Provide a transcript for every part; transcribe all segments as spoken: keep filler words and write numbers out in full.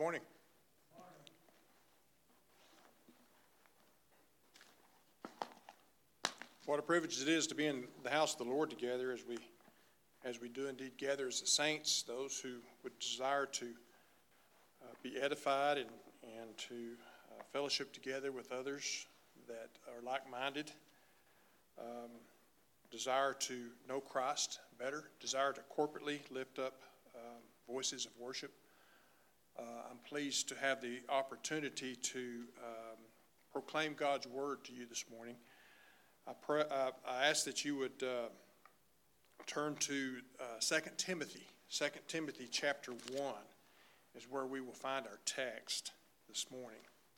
morning. What a privilege it is to be in the house of the Lord together as we as we do indeed gather as the saints, those who would desire to uh, be edified and, and to uh, fellowship together with others that are like-minded, um, desire to know Christ better, desire to corporately lift up um, voices of worship. Uh, I'm pleased to have the opportunity to um, proclaim God's word to you this morning. I, pray, uh, I ask that you would uh, turn to uh, Second Timothy. Second Timothy chapter one is where we will find our text this morning.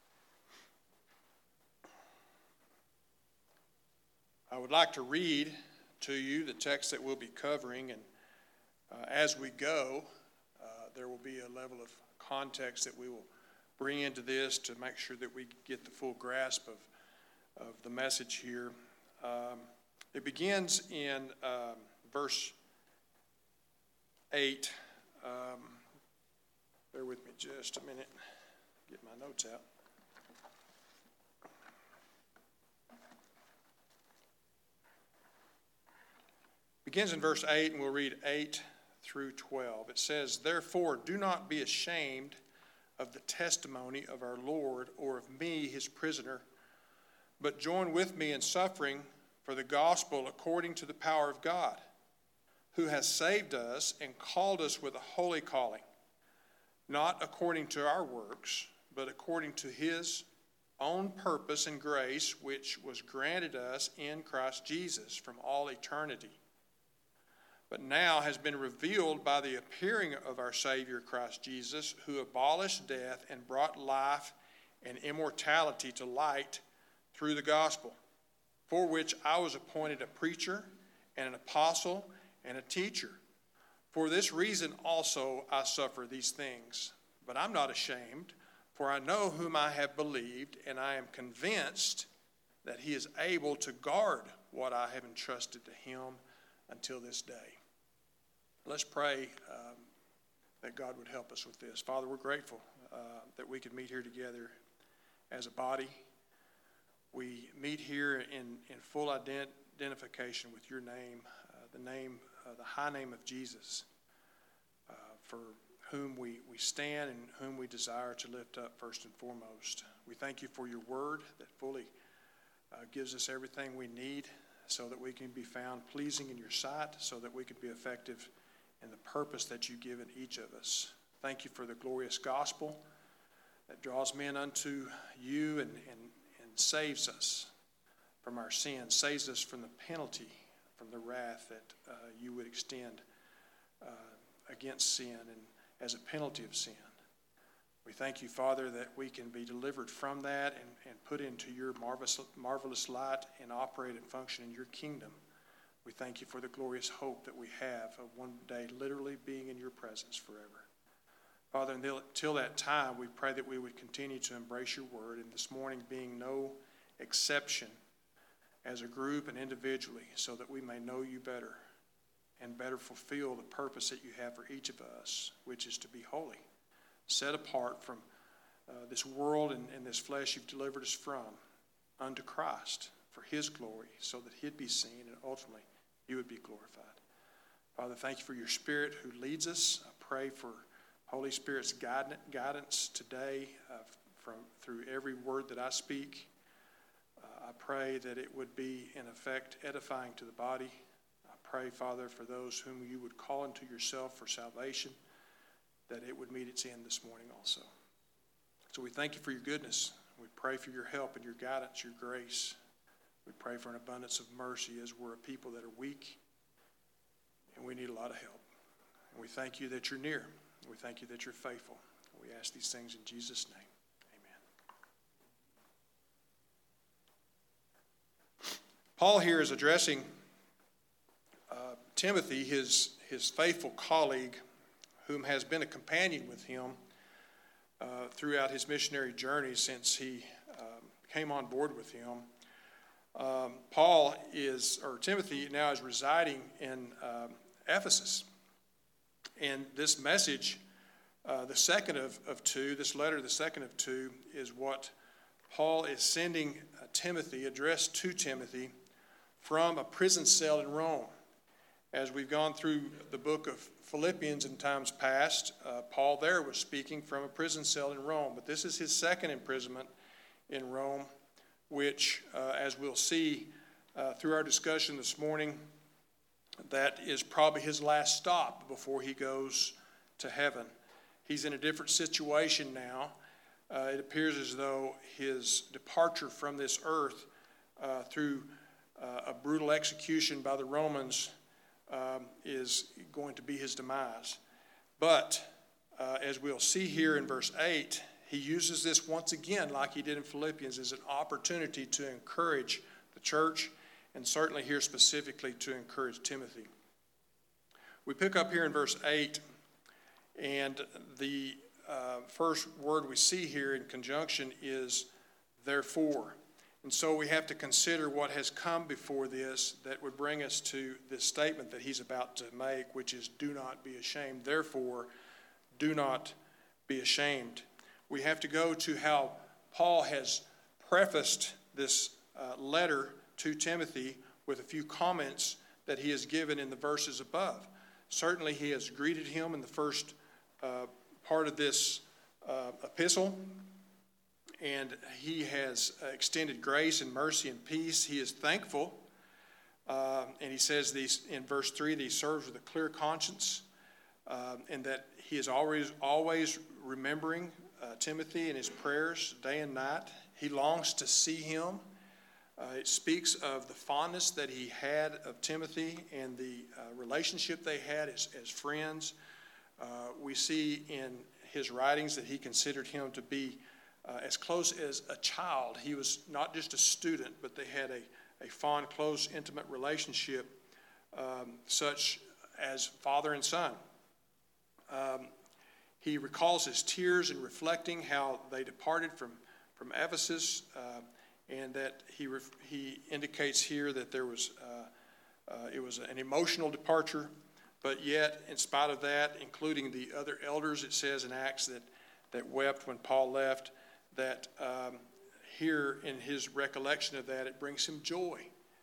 I would like to read to you the text that we'll be covering, and uh, as we go, uh, there will be a level of context that we will bring into this to make sure that we get the full grasp of, of the message here. Um, it begins in um, verse eight. Um, bear with me just a minute. Get my notes out. Begins in verse eight, and we'll read eight through twelve. It says, "Therefore, do not be ashamed of the testimony of our Lord or of me, his prisoner, but join with me in suffering for the gospel according to the power of God, who has saved us and called us with a holy calling, not according to our works, but according to his own purpose and grace, which was granted us in Christ Jesus from all eternity, but now has been revealed by the appearing of our Savior Christ Jesus, who abolished death and brought life and immortality to light through the gospel, for which I was appointed a preacher and an apostle and a teacher. For this reason also I suffer these things. But I'm not ashamed, for I know whom I have believed, and I am convinced that he is able to guard what I have entrusted to him until this day." Let's pray um, that God would help us with this. Father, we're grateful uh, that we could meet here together as a body. We meet here in, in full ident- identification with your name, uh, the name, uh, the high name of Jesus, uh, for whom we, we stand and whom we desire to lift up first and foremost. We thank you for your word that fully uh, gives us everything we need so that we can be found pleasing in your sight, so that we can be effective in the purpose that you've given each of us. Thank you for the glorious gospel that draws men unto you and, and, and saves us from our sins, saves us from the penalty, from the wrath that uh, you would extend uh, against sin and as a penalty of sin. We thank you, Father, that we can be delivered from that and, and put into your marvelous, marvelous light and operate and function in your kingdom. We thank you for the glorious hope that we have of one day literally being in your presence forever. Father, until that time, we pray that we would continue to embrace your word, and this morning being no exception as a group and individually, so that we may know you better and better fulfill the purpose that you have for each of us, which is to be holy, set apart from uh, this world and, and this flesh you've delivered us from unto Christ for his glory, so that he'd be seen and ultimately you would be glorified. Father, thank you for your Spirit who leads us. I pray for Holy Spirit's guidance today uh, from through every word that I speak. Uh, I pray that it would be, in effect, edifying to the body. I pray, Father, for those whom you would call into yourself for salvation, that it would meet its end this morning also. So we thank you for your goodness. We pray for your help and your guidance, your grace. We pray for an abundance of mercy as we're a people that are weak and we need a lot of help. And we thank you that you're near. We thank you that you're faithful. We ask these things in Jesus' name. Amen. Paul here is addressing uh, Timothy, his, his faithful colleague, whom has been a companion with him uh, throughout his missionary journey since he um, came on board with him. Um, Paul is, or Timothy now is residing in um, Ephesus. And this message Uh, the second of, of two, this letter, the second of two, is what Paul is sending uh, Timothy, addressed to Timothy, from a prison cell in Rome. As we've gone through the book of Philippians in times past, uh, Paul there was speaking from a prison cell in Rome. But this is his second imprisonment in Rome, which, uh, as we'll see uh, through our discussion this morning, that is probably his last stop before he goes to heaven. He's in a different situation now. Uh, it appears as though his departure from this earth uh, through uh, a brutal execution by the Romans um, is going to be his demise. But uh, as we'll see here in verse eight, he uses this once again, like he did in Philippians, as an opportunity to encourage the church, and certainly here specifically to encourage Timothy. We pick up here in verse eight, and the uh, first word we see here in conjunction is therefore. And so we have to consider what has come before this that would bring us to this statement that he's about to make, which is, do not be ashamed. Therefore, do not be ashamed. We have to go to how Paul has prefaced this uh, letter to Timothy with a few comments that he has given in the verses above. Certainly, he has greeted him in the first uh, part of this uh, epistle, and he has extended grace and mercy and peace. He is thankful, uh, and he says these in verse three that he serves with a clear conscience, uh, and that he is always always remembering uh, Timothy in his prayers day and night. He longs to see him. Uh, it speaks of the fondness that he had of Timothy and the uh, relationship they had as, as friends. Uh, we see in his writings that he considered him to be uh, as close as a child. He was not just a student, but they had a, a fond, close, intimate relationship, um, such as father and son. Um, he recalls his tears in reflecting how they departed from, from Ephesus, uh, and that he ref, he indicates here that there was uh, uh, it was an emotional departure, but yet in spite of that, including the other elders, it says in Acts that that wept when Paul left. That um, here in his recollection of that, it brings him joy.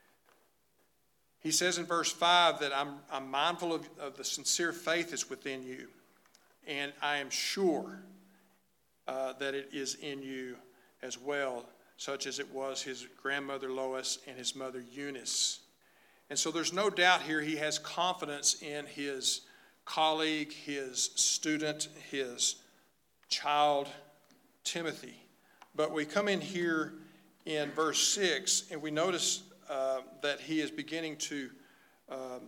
He says in verse five that I'm I'm mindful of, of the sincere faith that's within you, and I am sure uh, that it is in you as well, such as it was his grandmother Lois and his mother Eunice. And so there's no doubt here he has confidence in his colleague, his student, his child, Timothy. But we come in here in verse six, and we notice uh, that he is beginning to, um,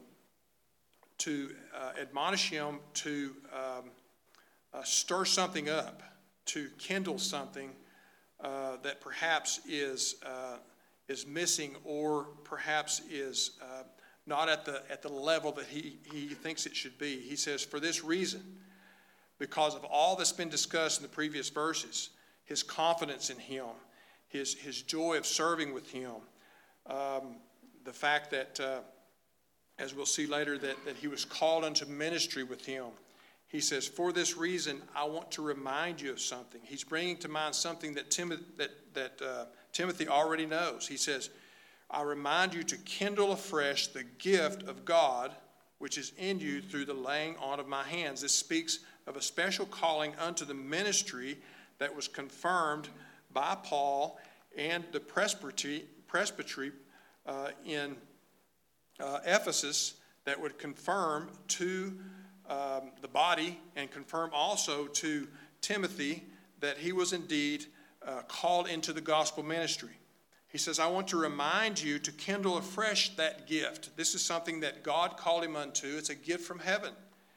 to uh, admonish him to um, uh, stir something up, to kindle something Uh, that perhaps is uh, is missing, or perhaps is uh, not at the at the level that he, he thinks it should be. He says, for this reason, because of all that's been discussed in the previous verses, his confidence in him, his his joy of serving with him, um, the fact that, uh, as we'll see later, that, that he was called unto ministry with him. He says, for this reason, I want to remind you of something. He's bringing to mind something that, Tim- that, that uh, Timothy already knows. He says, I remind you to kindle afresh the gift of God, which is in you through the laying on of my hands. This speaks of a special calling unto the ministry that was confirmed by Paul and the presbytery, presbytery uh, in uh, Ephesus that would confirm to Um, the body and confirm also to Timothy that he was indeed uh, called into the gospel ministry. He says, I want to remind you to kindle afresh that gift. This is something that God called him unto. It's a gift from heaven.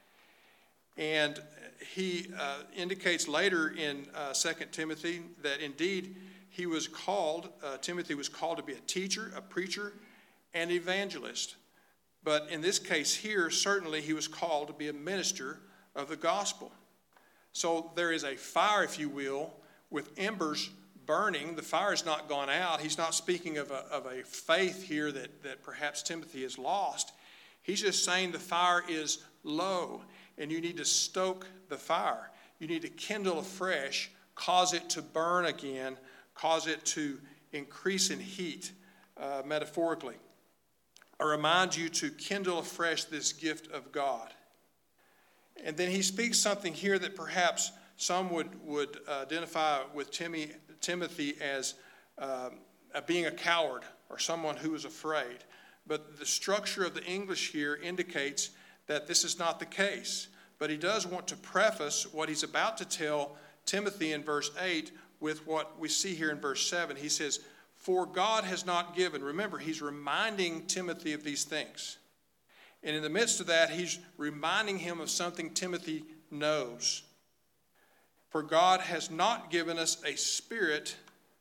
And he uh, indicates later in uh, Second Timothy that indeed he was called, uh, Timothy was called to be a teacher, a preacher, and evangelist. But in this case here, certainly he was called to be a minister of the gospel. So there is a fire, if you will, with embers burning. The fire has not gone out. He's not speaking of a, of a faith here that, that perhaps Timothy has lost. He's just saying the fire is low, and you need to stoke the fire. You need to kindle afresh, cause it to burn again, cause it to increase in heat, uh, metaphorically. I remind you to kindle afresh this gift of God. And then he speaks something here that perhaps some would, would identify with Timmy, Timothy as um, being a coward or someone who is afraid. But the structure of the English here indicates that this is not the case. But he does want to preface what he's about to tell Timothy in verse eight with what we see here in verse seven. He says, for God has not given. Remember, he's reminding Timothy of these things. And in the midst of that, he's reminding him of something Timothy knows. For God has not given us a spirit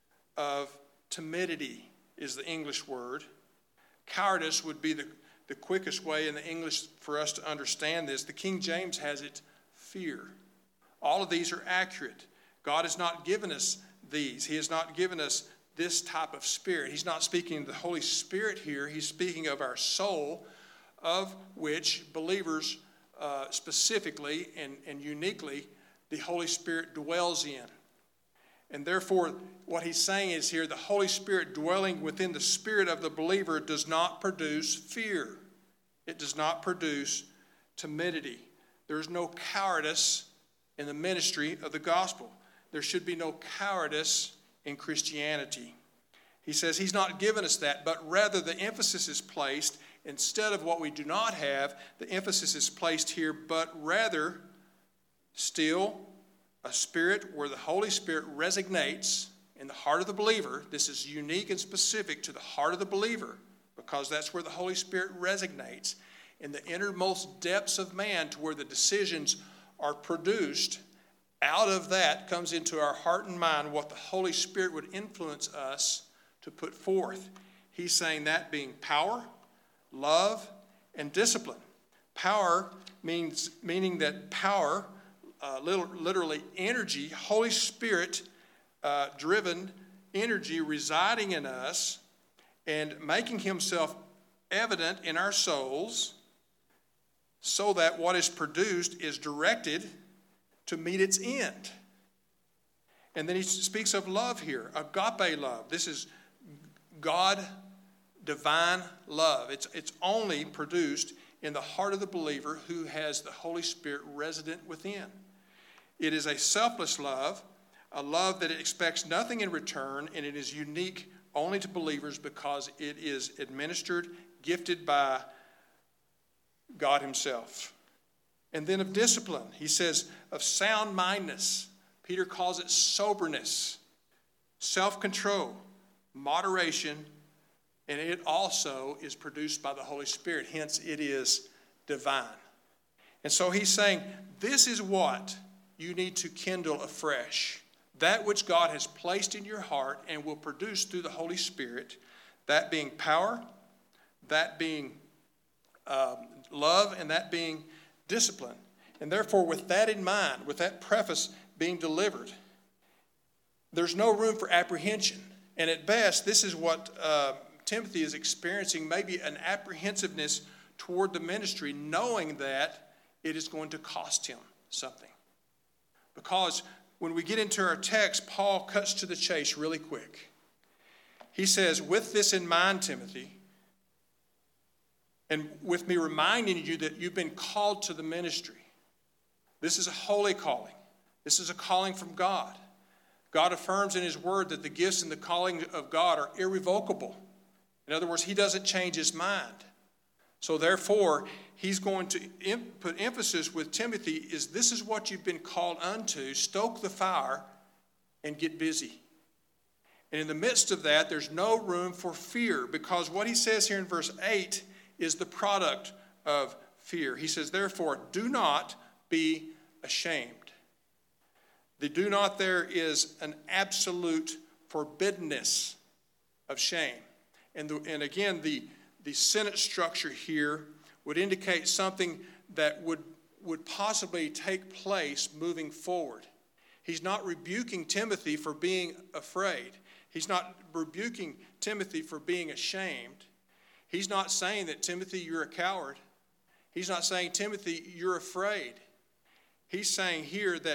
of timidity, is the English word. Cowardice would be the, the quickest way in the English for us to understand this. The King James has it fear. All of these are accurate. God has not given us these. He has not given us this type of spirit. He's not speaking of the Holy Spirit here. He's speaking of our soul, of which believers uh, specifically and, and uniquely the Holy Spirit dwells in. And therefore, what he's saying is here, the Holy Spirit dwelling within the spirit of the believer does not produce fear. It does not produce timidity. There is no cowardice in the ministry of the gospel. There should be no cowardice in Christianity. He says he's not given us that, but rather the emphasis is placed, instead of what we do not have, the emphasis is placed here, but rather still a spirit where the Holy Spirit resonates in the heart of the believer. This is unique and specific to the heart of the believer, because that's where the Holy Spirit resonates in the innermost depths of man, to where the decisions are produced. Out of that comes into our heart and mind what the Holy Spirit would influence us to put forth. He's saying that being power, love, and discipline. Power means meaning that power, uh, literally energy, Holy Spirit uh, driven energy residing in us and making himself evident in our souls, so that what is produced is directed to meet its end. And then he speaks of love here, agape love. This is God, divine love. It's, it's only produced in the heart of the believer who has the Holy Spirit resident within. It is a selfless love, a love that expects nothing in return, and it is unique only to believers because it is administered, gifted by God himself. And then of discipline, he says of sound mindedness. Peter calls it soberness, self-control, moderation, and it also is produced by the Holy Spirit. Hence, it is divine. And so he's saying, this is what you need to kindle afresh. That which God has placed in your heart and will produce through the Holy Spirit, that being power, that being um, love, and that being discipline. And therefore, with that in mind, with that preface being delivered, there's no room for apprehension. And at best, this is what uh, Timothy is experiencing, maybe an apprehensiveness toward the ministry, knowing that it is going to cost him something. Because when we get into our text, Paul cuts to the chase really quick. He says, with this in mind, Timothy, and with me reminding you that you've been called to the ministry. This is a holy calling. This is a calling from God. God affirms in his word that the gifts and the calling of God are irrevocable. In other words, he doesn't change his mind. So therefore, he's going to put emphasis with Timothy is this is what you've been called unto. Stoke the fire and get busy. And in the midst of that, there's no room for fear, because what he says here in verse eight is the product of fear. He says, therefore, do not be ashamed. The do not there is an absolute forbiddenness of shame. And, the, and again, the, the sentence structure here would indicate something that would, would possibly take place moving forward. He's not rebuking Timothy for being afraid. He's not rebuking Timothy for being ashamed. He's not saying that, Timothy, you're a coward. He's not saying, Timothy, you're afraid. He's saying here that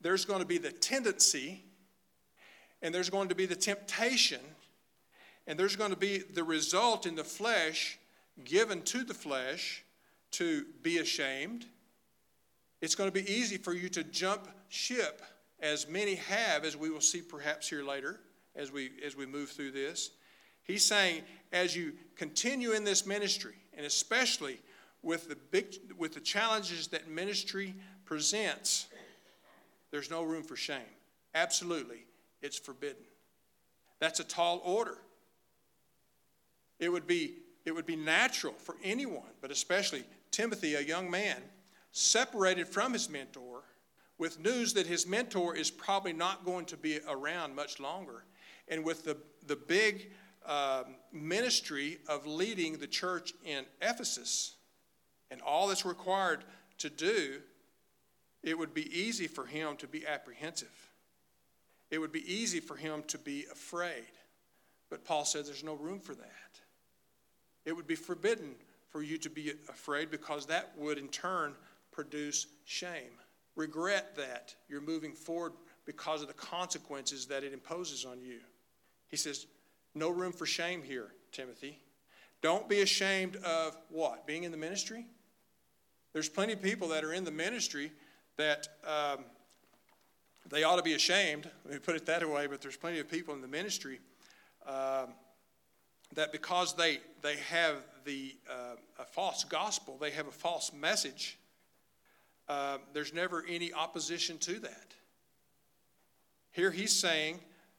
there's going to be the tendency, and there's going to be the temptation, and there's going to be the result in the flesh given to the flesh to be ashamed. It's going to be easy for you to jump ship, as many have, as we will see perhaps here later as we as we move through this. He's saying, as you continue in this ministry, and especially with the big with the challenges that ministry presents, there's no room for shame. Absolutely, it's forbidden. That's a tall order. It would be it would be natural for anyone, but especially Timothy, a young man, separated from his mentor, with news that his mentor is probably not going to be around much longer, and with the, the big uh, ministry of leading the church in Ephesus and all that's required to do, it would be easy for him to be apprehensive. It would be easy for him to be afraid. But Paul said there's no room for that. It would be forbidden for you to be afraid, because that would in turn produce shame. Regret that you're moving forward because of the consequences that it imposes on you. He says, no room for shame here, Timothy. Don't be ashamed of what? Being in the ministry? There's plenty of people that are in the ministry that um, they ought to be ashamed. Let me put it that way, but there's plenty of people in the ministry um, that because they, they have the uh, a false gospel, they have a false message, uh, there's never any opposition to that. Here he's saying,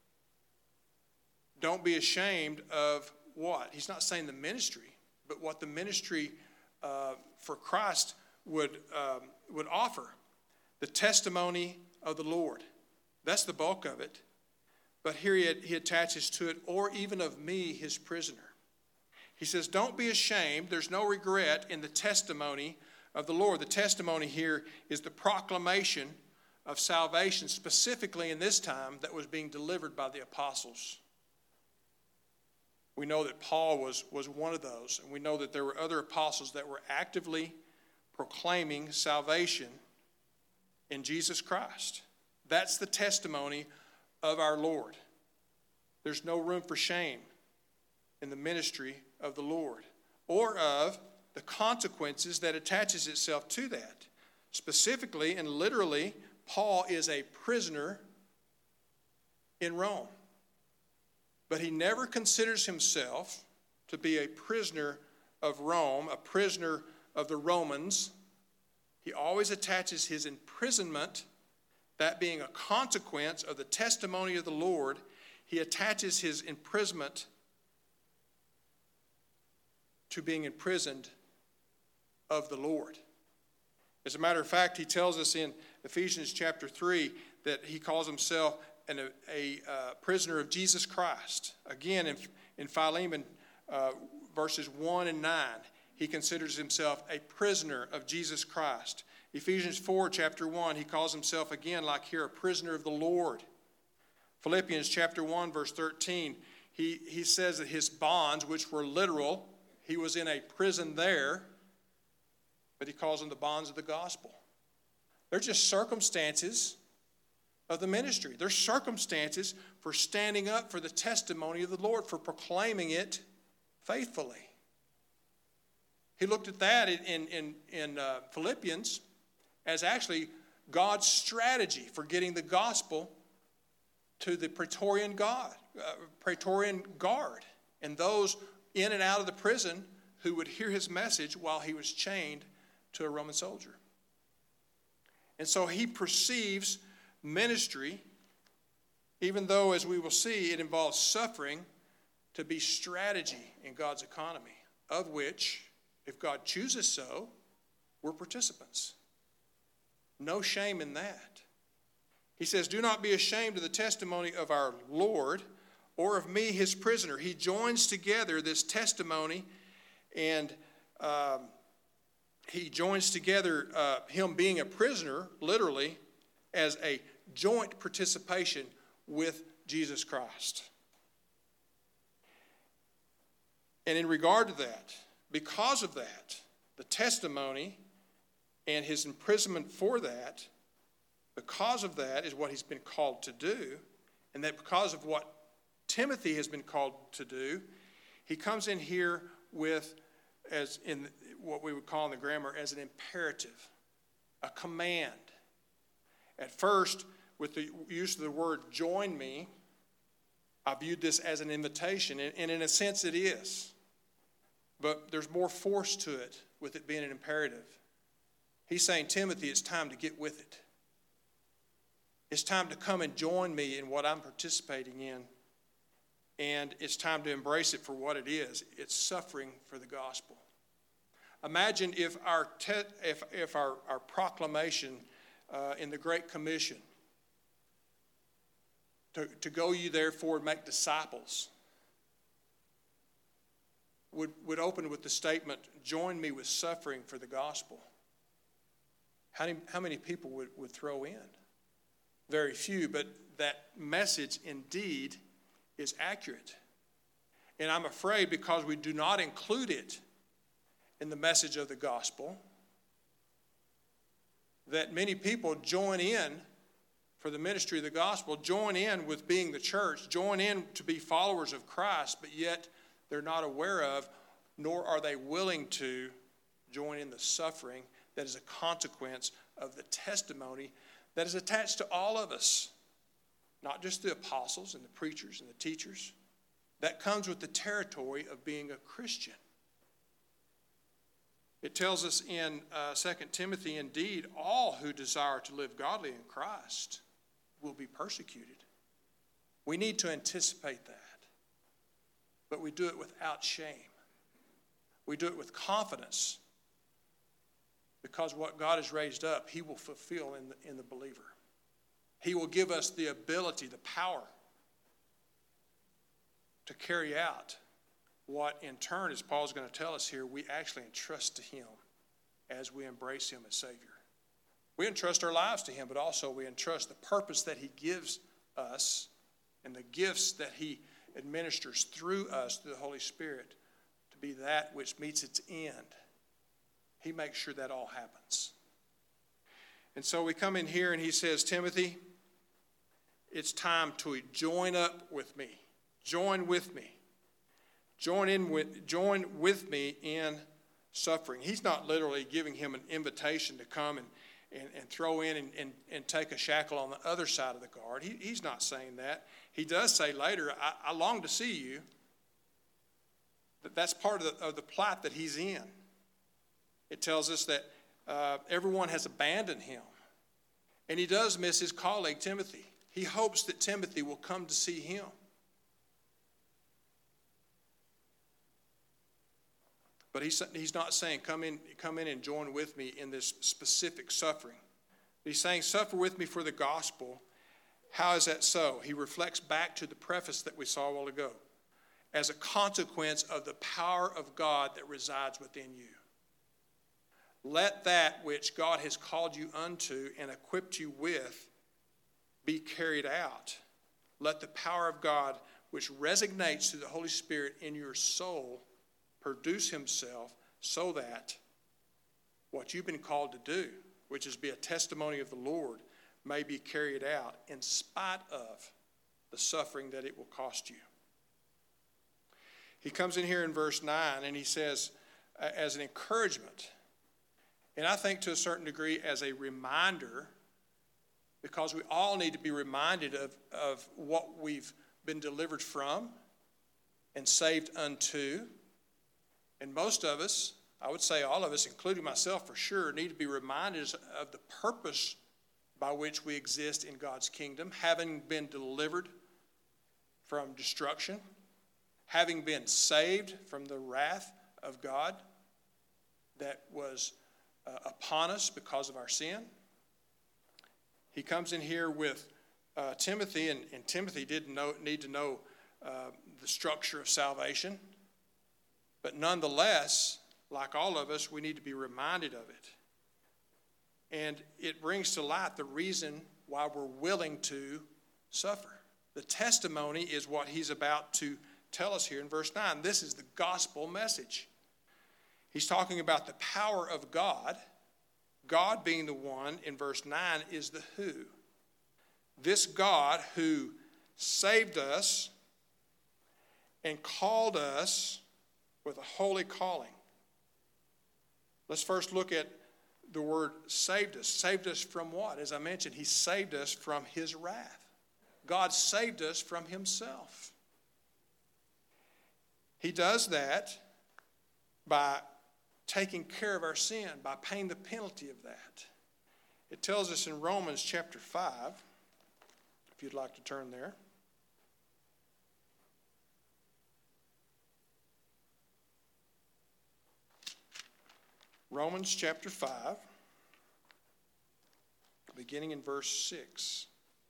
don't be ashamed of what? He's not saying the ministry, but what the ministry uh, for Christ would um, would offer. The testimony of the Lord. That's the bulk of it. But here he, he attaches to it, or even of me, his prisoner. He says, don't be ashamed. There's no regret in the testimony of the Lord. The testimony here is the proclamation of salvation, specifically in this time, that was being delivered by the apostles. We know that Paul was, was one of those, and we know that there were other apostles that were actively proclaiming salvation in Jesus Christ. That's the testimony of our Lord. There's no room for shame in the ministry of the Lord, or of the consequences that attaches itself to that. Specifically and literally, Paul is a prisoner in Rome. But he never considers himself to be a prisoner of Rome, a prisoner of the Romans. He always attaches his imprisonment, that being a consequence of the testimony of the Lord, he attaches his imprisonment to being imprisoned of the Lord. As a matter of fact, he tells us in Ephesians chapter three that he calls himself an, a, a uh, prisoner of Jesus Christ. Again, in, in Philemon uh, verses one and nine, he considers himself a prisoner of Jesus Christ. Ephesians four, chapter one, he calls himself again, like here, a prisoner of the Lord. Philippians chapter one, verse thirteen, he, he says that his bonds, which were literal, he was in a prison there, but he calls them the bonds of the gospel. They're just circumstances of the ministry. They're circumstances for standing up for the testimony of the Lord, for proclaiming it faithfully. He looked at that in, in, in uh, Philippians as actually God's strategy for getting the gospel to the Praetorian God, uh, Praetorian guard, and those in and out of the prison who would hear his message while he was chained to a Roman soldier. And so he perceives ministry, even though, as we will see, it involves suffering, to be strategy in God's economy, of which, if God chooses so, we're participants. No shame in that. He says, do not be ashamed of the testimony of our Lord, or of me, his prisoner. He joins together this testimony, and um, he joins together uh, him being a prisoner, literally, as a joint participation with Jesus Christ. And in regard to that, because of that, the testimony and his imprisonment for that, because of that is what he's been called to do, and that because of what Timothy has been called to do, he comes in here with, as in what we would call in the grammar, as an imperative, a command. At first, with the use of the word join me, I viewed this as an invitation, and in a sense it is. But there's more force to it with it being an imperative. He's saying, Timothy, it's time to get with it. It's time to come and join me in what I'm participating in. And it's time to embrace it for what it is. It's suffering for the gospel. Imagine if our te- if, if our, our proclamation uh, in the Great Commission, to, to go ye therefore and make disciples, would, would open with the statement, join me with suffering for the gospel. How many, how many people would, would throw in? Very few, but that message indeed is accurate. And I'm afraid because we do not include it in the message of the gospel, that many people join in for the ministry of the gospel, join in with being the church, join in to be followers of Christ, but yet they're not aware of, nor are they willing to join in the suffering that is a consequence of the testimony that is attached to all of us, not just the apostles and the preachers and the teachers. That comes with the territory of being a Christian. It tells us in uh, Second Timothy, indeed, all who desire to live godly in Christ will be persecuted. We need to anticipate that. But we do it without shame. We do it with confidence. Because what God has raised up, he will fulfill in the, in the believer. He will give us the ability, the power to carry out what in turn, as Paul's going to tell us here, we actually entrust to him as we embrace him as Savior. We entrust our lives to him, but also we entrust the purpose that he gives us and the gifts that he administers through us, through the Holy Spirit, to be that which meets its end. He makes sure that all happens. And so we come in here and he says, Timothy, it's time to join up with me. Join with me. Join in with, join with me in suffering. He's not literally giving him an invitation to come and, and, and throw in and, and, and take a shackle on the other side of the guard. He, he's not saying that. He does say later, I, I long to see you. But that's part of the, of the plight that he's in. It tells us that uh, everyone has abandoned him. And he does miss his colleague, Timothy. He hopes that Timothy will come to see him. But he's, he's not saying, come in, come in and join with me in this specific suffering. He's saying, suffer with me for the gospel. How is that so? He reflects back to the preface that we saw a while ago. As a consequence of the power of God that resides within you. Let that which God has called you unto and equipped you with be carried out. Let the power of God, which resonates through the Holy Spirit in your soul, produce himself so that what you've been called to do, which is be a testimony of the Lord, may be carried out in spite of the suffering that it will cost you. He comes in here in verse nine and he says, as an encouragement, and I think to a certain degree as a reminder, because we all need to be reminded of, of what we've been delivered from and saved unto. And most of us, I would say all of us, including myself for sure, need to be reminded of the purpose by which we exist in God's kingdom, having been delivered from destruction, having been saved from the wrath of God that was uh, upon us because of our sin. He comes in here with uh, Timothy, and, and Timothy didn't know, need to know uh, the structure of salvation. But nonetheless, like all of us, we need to be reminded of it. And it brings to light the reason why we're willing to suffer. The testimony is what he's about to tell us here in verse nine. This is the gospel message. He's talking about the power of God, God being the one in verse nine is the who. This God who saved us and called us with a holy calling. Let's first look at the word saved us. Saved us from what? As I mentioned, he saved us from his wrath. God saved us from himself. He does that by taking care of our sin, by paying the penalty of that. It tells us in Romans chapter five, if you'd like to turn there. Romans chapter five, beginning in verse six.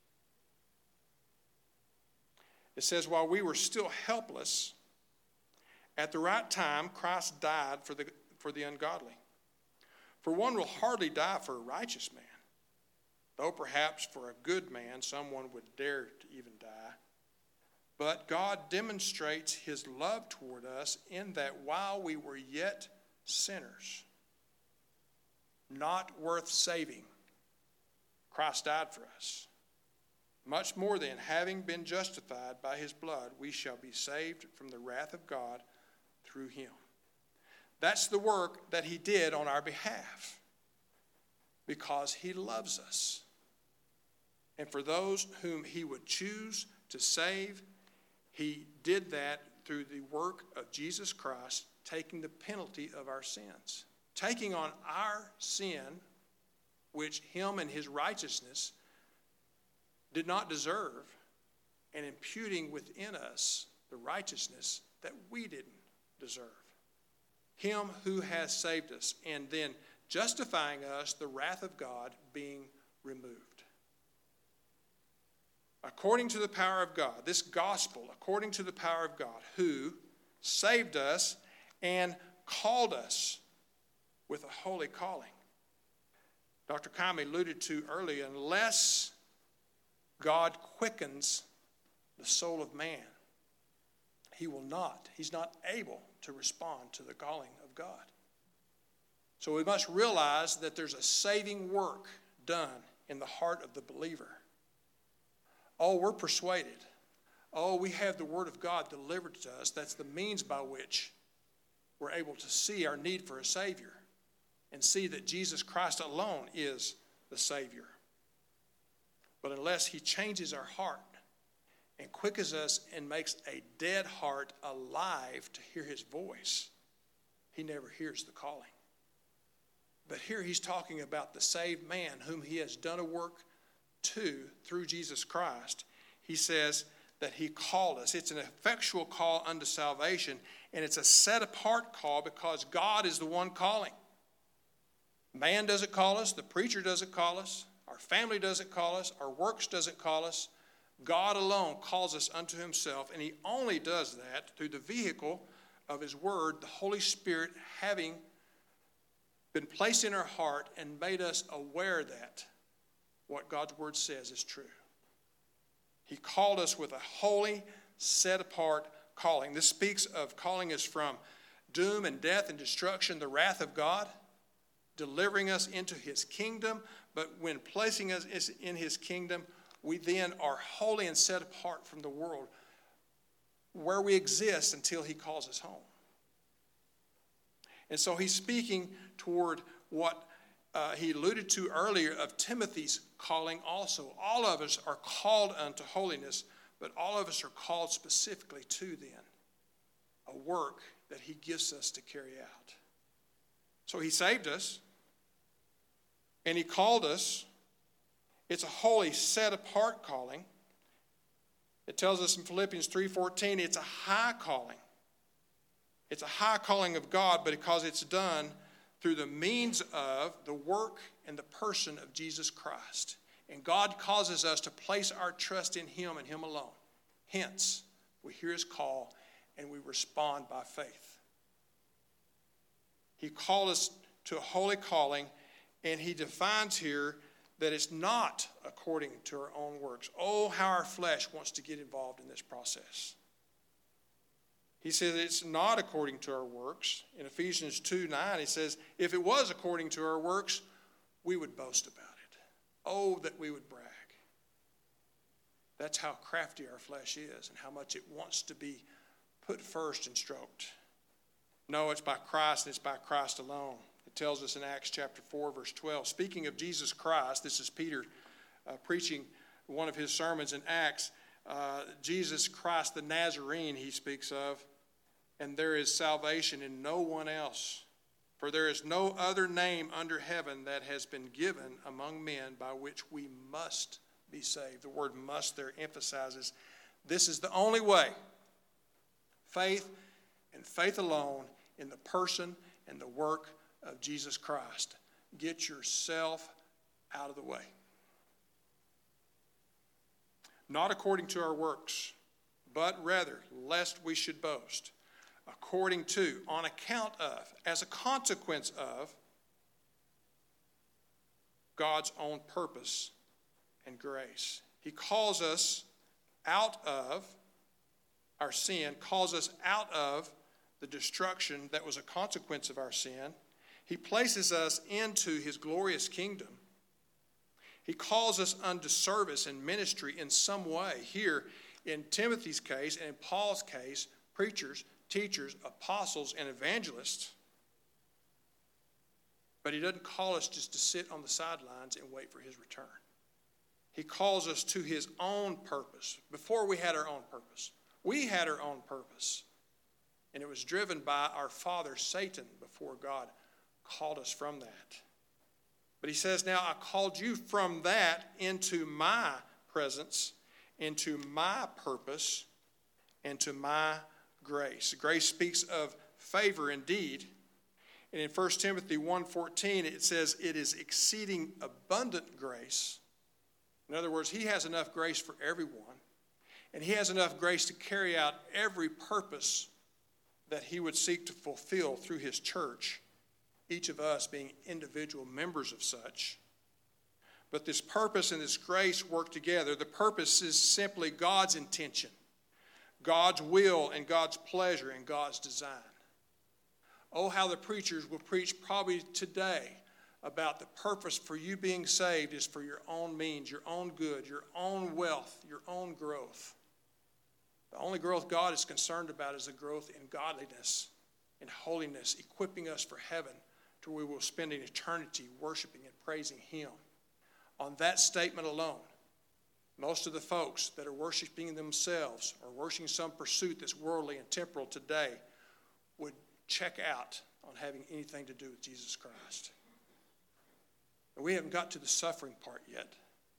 It says, while we were still helpless, at the right time Christ died for the, for the ungodly. For one will hardly die for a righteous man, though perhaps for a good man someone would dare to even die. But God demonstrates his love toward us in that while we were yet sinners, not worth saving, Christ died for us. Much more then, having been justified by his blood, we shall be saved from the wrath of God through him. That's the work that he did on our behalf because he loves us. And for those whom he would choose to save, he did that through the work of Jesus Christ, taking the penalty of our sins. Taking on our sin, which him and his righteousness did not deserve, and imputing within us the righteousness that we didn't deserve. Him who has saved us, and then justifying us, the wrath of God being removed. According to the power of God, this gospel, according to the power of God, who saved us and called us with a holy calling. Doctor Kime alluded to earlier, unless God quickens the soul of man, he will not, he's not able to respond to the calling of God. So we must realize that there's a saving work done in the heart of the believer. Oh, we're persuaded. Oh, we have the word of God delivered to us. That's the means by which we're able to see our need for a Savior and see that Jesus Christ alone is the Savior. But unless he changes our heart and quickens us and makes a dead heart alive to hear his voice, he never hears the calling. But here he's talking about the saved man whom he has done a work to through Jesus Christ. He says that he called us. It's an effectual call unto salvation, and it's a set-apart call because God is the one calling. Man doesn't call us. The preacher doesn't call us. Our family doesn't call us. Our works doesn't call us. God alone calls us unto himself, and he only does that through the vehicle of his word, the Holy Spirit having been placed in our heart and made us aware that what God's word says is true. He called us with a holy, set-apart calling. This speaks of calling us from doom and death and destruction, the wrath of God, delivering us into his kingdom. But when placing us in his kingdom, we then are holy and set apart from the world where we exist until he calls us home. And so he's speaking toward what uh, he alluded to earlier of Timothy's calling also. All of us are called unto holiness, but all of us are called specifically to then a work that he gives us to carry out. So he saved us, and he called us. It's a holy, set-apart calling. It tells us in Philippians three fourteen, it's a high calling. It's a high calling of God, but because it's done through the means of the work and the person of Jesus Christ. And God causes us to place our trust in him and him alone. Hence, we hear his call and we respond by faith. He called us to a holy calling, and he defines here that it's not according to our own works. Oh, how our flesh wants to get involved in this process. He says it's not according to our works. In Ephesians two nine, he says, if it was according to our works, we would boast about it. Oh, that we would brag. That's how crafty our flesh is and how much it wants to be put first and stroked. No, it's by Christ and it's by Christ alone. It tells us in Acts chapter four, verse twelve. Speaking of Jesus Christ, this is Peter uh, preaching one of his sermons in Acts. Uh, Jesus Christ the Nazarene he speaks of. And there is salvation in no one else. For there is no other name under heaven that has been given among men by which we must be saved. The word must there emphasizes this is the only way. Faith and faith alone in the person and the work of Jesus Christ. Get yourself out of the way. Not according to our works, but rather, lest we should boast, according to, on account of, as a consequence of, God's own purpose and grace. He calls us out of our sin, calls us out of the destruction that was a consequence of our sin. He places us into his glorious kingdom. He calls us unto service and ministry in some way. Here, in Timothy's case and in Paul's case, preachers, teachers, apostles, and evangelists. But he doesn't call us just to sit on the sidelines and wait for his return. He calls us to his own purpose. Before we had our own purpose. We had our own purpose. And it was driven by our father, Satan, before God called us from that. But he says, now I called you from that into my presence, into my purpose, and to my grace. Grace speaks of favor indeed. And in First Timothy one fourteen, it says it is exceeding abundant grace. In other words, he has enough grace for everyone. And he has enough grace to carry out every purpose that he would seek to fulfill through his church, each of us being individual members of such. But this purpose and this grace work together. The purpose is simply God's intention, God's will and God's pleasure and God's design. Oh, how the preachers will preach probably today about the purpose for you being saved is for your own means, your own good, your own wealth, your own growth. The only growth God is concerned about is the growth in godliness, in holiness, equipping us for heaven to where we will spend an eternity worshiping and praising him. On that statement alone, most of the folks that are worshiping themselves or worshiping some pursuit that's worldly and temporal today would check out on having anything to do with Jesus Christ. And we haven't got to the suffering part yet.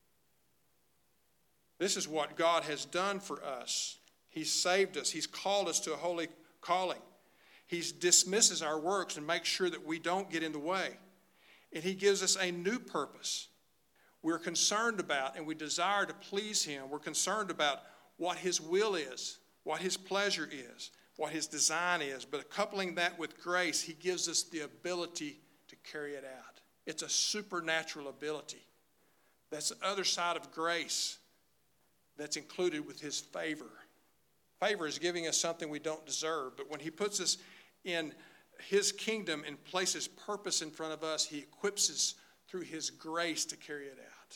This is what God has done for us. He's saved us. He's called us to a holy calling. He dismisses our works and makes sure that we don't get in the way. And he gives us a new purpose. We're concerned about and we desire to please him. We're concerned about what his will is, what his pleasure is, what his design is. But coupling that with grace, he gives us the ability to carry it out. It's a supernatural ability. That's the other side of grace that's included with his favor. Favor is giving us something we don't deserve. But when he puts us in his kingdom and places purpose in front of us, he equips us through his grace to carry it out.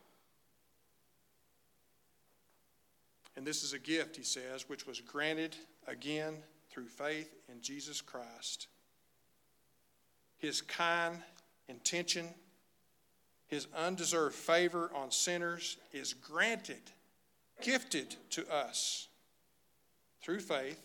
And this is a gift, he says, which was granted again through faith in Jesus Christ. His kind intention, his undeserved favor on sinners is granted, gifted to us through faith,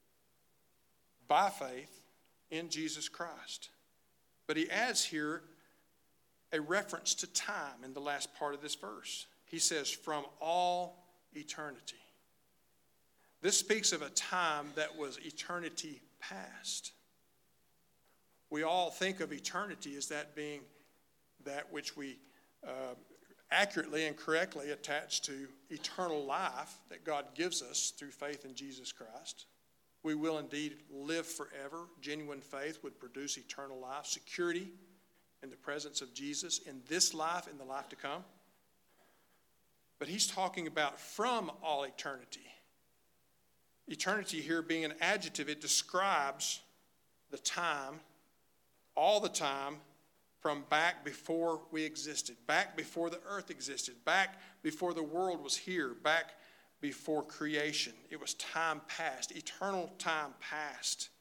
by faith in Jesus Christ. But he adds here a reference to time in the last part of this verse. He says, from all eternity. This speaks of a time that was eternity past. We all think of eternity as that being that which we uh, accurately and correctly attach to eternal life that God gives us through faith in Jesus Christ. We will indeed live forever. Genuine faith would produce eternal life, security in the presence of Jesus in this life and the life to come. But he's talking about from all eternity. Eternity here being an adjective, it describes the time, all the time, from back before we existed, back before the earth existed, back before the world was here, back before creation. It was time past, eternal time past.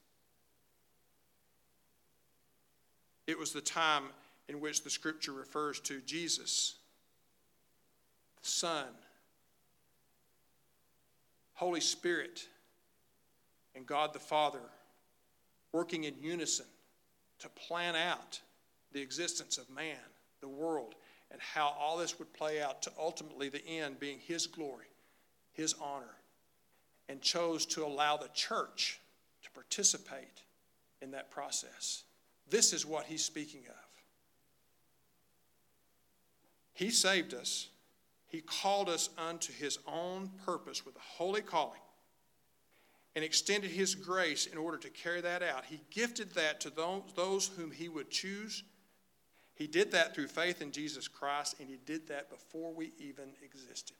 It was the time in which the Scripture refers to Jesus, the Son, Holy Spirit, and God the Father working in unison to plan out the existence of man, the world, and how all this would play out to ultimately the end being His glory, His honor, and chose to allow the church to participate in that process. This is what He's speaking of. He saved us. He called us unto His own purpose with a holy calling and extended His grace in order to carry that out. He gifted that to those, those whom He would choose. He did that through faith in Jesus Christ, and He did that before we even existed.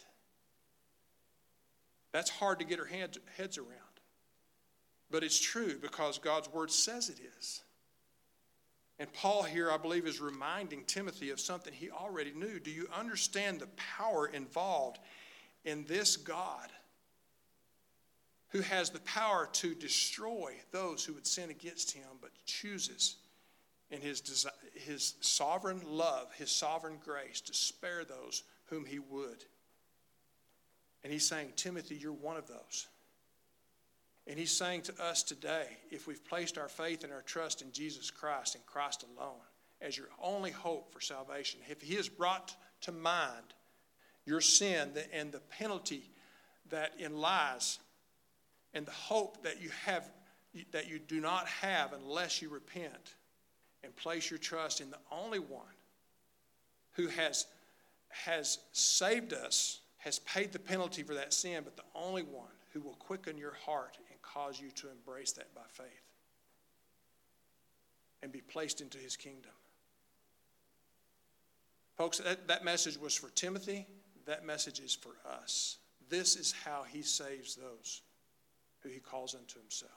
That's hard to get our heads, heads around. But it's true because God's Word says it is. And Paul here, I believe, is reminding Timothy of something he already knew. Do you understand the power involved in this God who has the power to destroy those who would sin against Him, but chooses in his, desi- his sovereign love, His sovereign grace to spare those whom He would? And He's saying, Timothy, you're one of those. And He's saying to us today, if we've placed our faith and our trust in Jesus Christ and Christ alone as your only hope for salvation, if He has brought to mind your sin and the penalty that in lies and the hope that you have, that you do not have unless you repent and place your trust in the only one who has, has saved us, has paid the penalty for that sin, but the only one who will quicken your heart and cause you to embrace that by faith and be placed into His kingdom. Folks, that, that message was for Timothy. That message is for us. This is how He saves those who He calls unto Himself.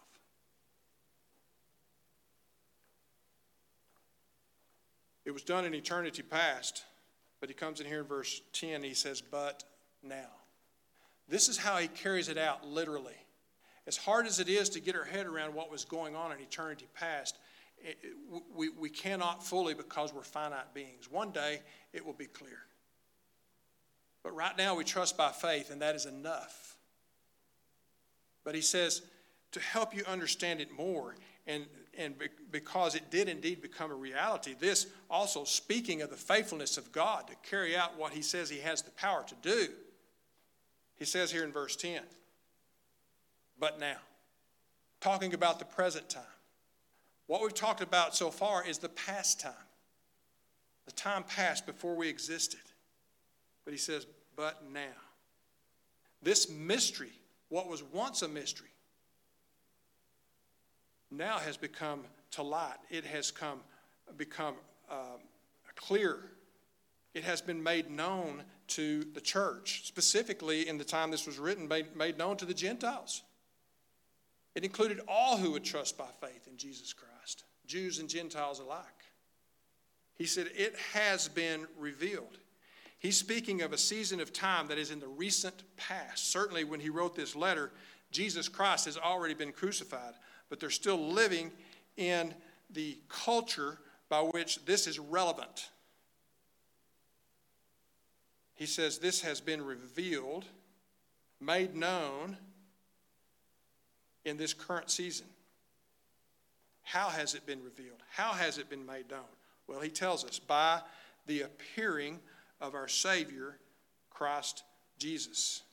It was done in eternity past, but He comes in here in verse ten, He says, but now. This is how He carries it out literally. As hard as it is to get our head around what was going on in eternity past, it, it, we, we cannot fully because we're finite beings. One day it will be clear. But right now we trust by faith, and that is enough. But He says, to help you understand it more, and, and be, because it did indeed become a reality, this also speaking of the faithfulness of God to carry out what He says He has the power to do. He says here in verse ten, but now, talking about the present time. What we've talked about so far is the past time, the time past before we existed. But He says, but now. This mystery, what was once a mystery, now has become to light. It has come become uh, clear. It has been made known to the church, specifically in the time this was written, made, made known to the Gentiles. It included all who would trust by faith in Jesus Christ, Jews and Gentiles alike. He said, it has been revealed. He's speaking of a season of time that is in the recent past. Certainly when he wrote this letter, Jesus Christ has already been crucified, but they're still living in the culture by which this is relevant. He says this has been revealed, made known in this current season. How has it been revealed? How has it been made known? Well, he tells us, by the appearing of our Savior, Christ Jesus.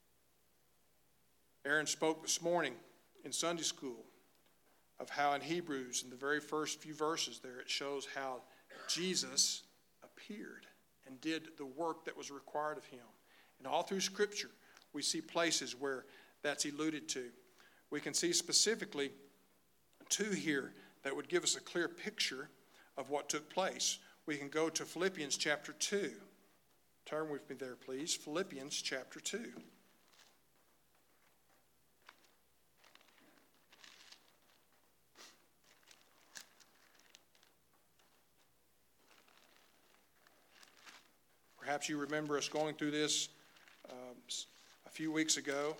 Aaron spoke this morning in Sunday school of how in Hebrews, in the very first few verses there, it shows how Jesus appeared and did the work that was required of Him. And all through Scripture, we see places where that's alluded to. We can see specifically two here that would give us a clear picture of what took place. We can go to Philippians chapter two. Turn with me there, please. Philippians chapter two. Perhaps you remember us going through this um, a few weeks ago.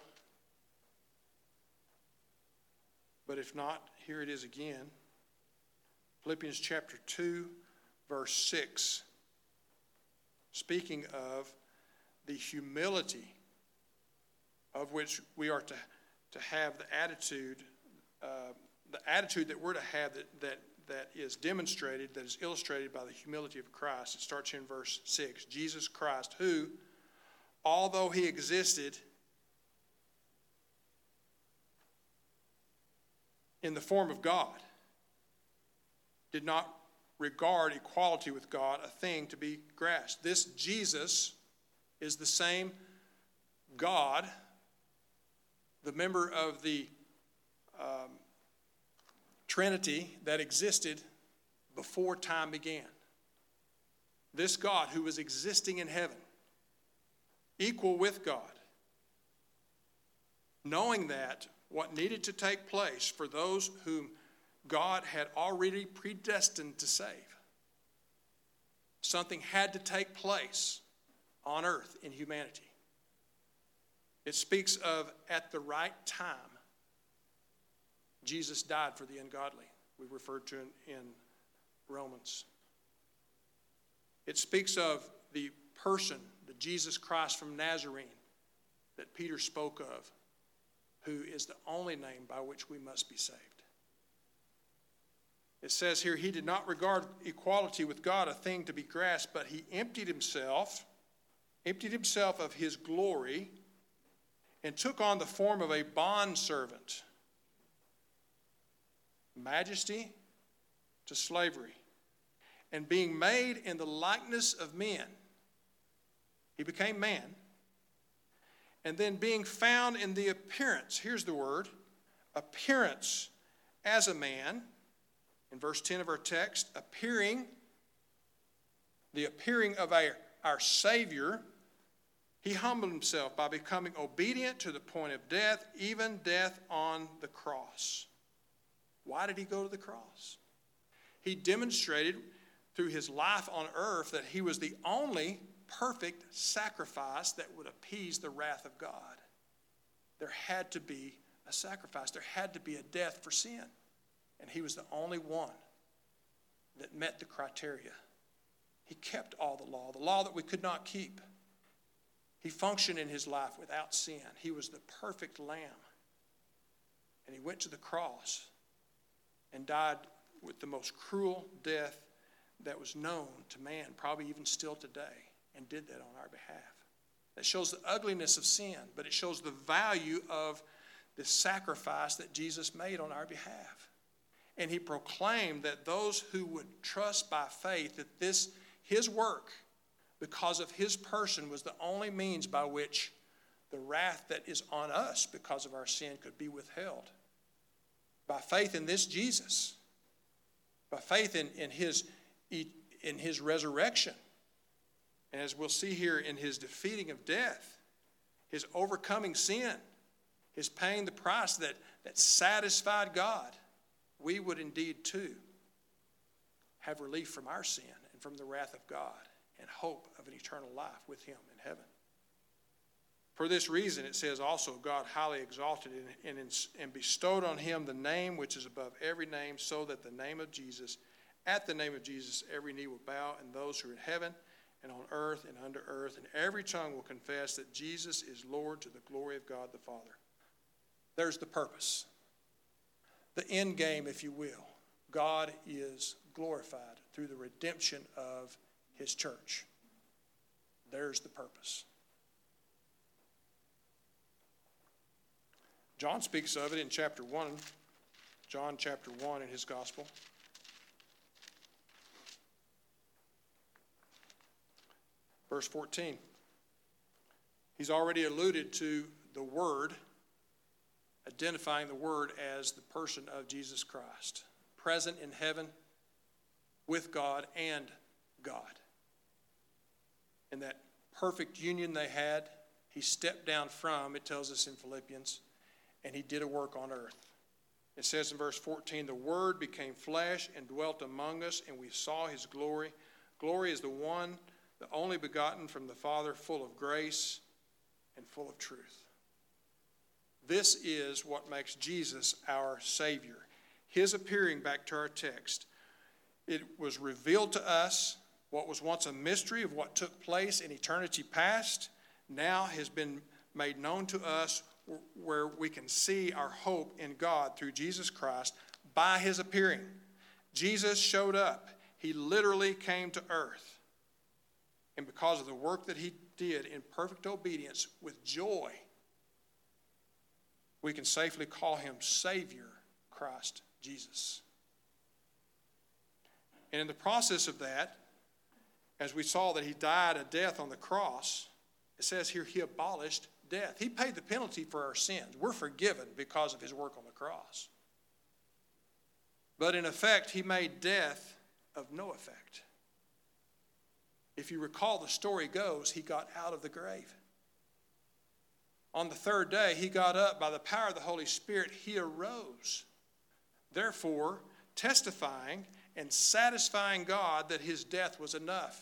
But if not, here it is again. Philippians chapter two, verse six. Speaking of the humility of which we are to, to have the attitude, uh, the attitude that we're to have that, that, that is demonstrated, that is illustrated by the humility of Christ. It starts here in verse six. Jesus Christ, who, although he existed in the form of God, did not regard equality with God a thing to be grasped. This Jesus is the same God, the member of the um, Trinity that existed before time began. This God who was existing in heaven, equal with God, knowing that what needed to take place for those whom God had already predestined to save. Something had to take place on earth in humanity. It speaks of at the right time, Jesus died for the ungodly. We referred to in, in Romans. It speaks of the person, the Jesus Christ from Nazarene that Peter spoke of, who is the only name by which we must be saved. It says here, he did not regard equality with God a thing to be grasped, but he emptied himself, emptied himself of his glory, and took on the form of a bondservant. Majesty to slavery. And being made in the likeness of men, he became man. And then being found in the appearance, here's the word, appearance as a man. In verse ten of our text, appearing, the appearing of our, our Savior, he humbled himself by becoming obedient to the point of death, even death on the cross. Why did he go to the cross? He demonstrated through his life on earth that he was the only perfect sacrifice that would appease the wrath of God. There had to be a sacrifice. There had to be a death for sin. And he was the only one that met the criteria. He kept all the law, the law that we could not keep. He functioned in his life without sin. He was the perfect lamb. And he went to the cross and died with the most cruel death that was known to man, probably even still today, and did that on our behalf. That shows the ugliness of sin, but it shows the value of the sacrifice that Jesus made on our behalf. And he proclaimed that those who would trust by faith that this, his work, because of his person, was the only means by which the wrath that is on us because of our sin could be withheld. By faith in this Jesus, by faith in, in, his, in his resurrection, and as we'll see here in his defeating of death, his overcoming sin, his paying the price that, that satisfied God, we would indeed too have relief from our sin and from the wrath of God and hope of an eternal life with him in heaven. For this reason, it says also, God highly exalted and, and, and bestowed on him the name which is above every name, so that the name of Jesus, at the name of Jesus, every knee will bow, and those who are in heaven and on earth and under earth, and every tongue will confess that Jesus is Lord, to the glory of God the Father. There's the purpose. The end game, if you will. God is glorified through the redemption of his church. There's the purpose. John speaks of it in chapter one, John chapter one in his gospel. Verse fourteen. He's already alluded to the Word, identifying the Word as the person of Jesus Christ, present in heaven with God and God. In that perfect union they had, he stepped down from, it tells us in Philippians, and he did a work on earth. It says in verse fourteen, the Word became flesh and dwelt among us, and we saw his glory. Glory is the one the only begotten from the Father, full of grace and full of truth. This is what makes Jesus our Savior. His appearing, back to our text, it was revealed to us what was once a mystery of what took place in eternity past, now has been made known to us, where we can see our hope in God through Jesus Christ by his appearing. Jesus showed up. He literally came to earth. And because of the work that he did in perfect obedience with joy, we can safely call him Savior Christ Jesus. And in the process of that, as we saw that he died a death on the cross, it says here he abolished death. He paid the penalty for our sins. We're forgiven because of his work on the cross. But in effect, he made death of no effect. If you recall, the story goes, he got out of the grave. On the third day, he got up by the power of the Holy Spirit. He arose, therefore testifying and satisfying God that his death was enough,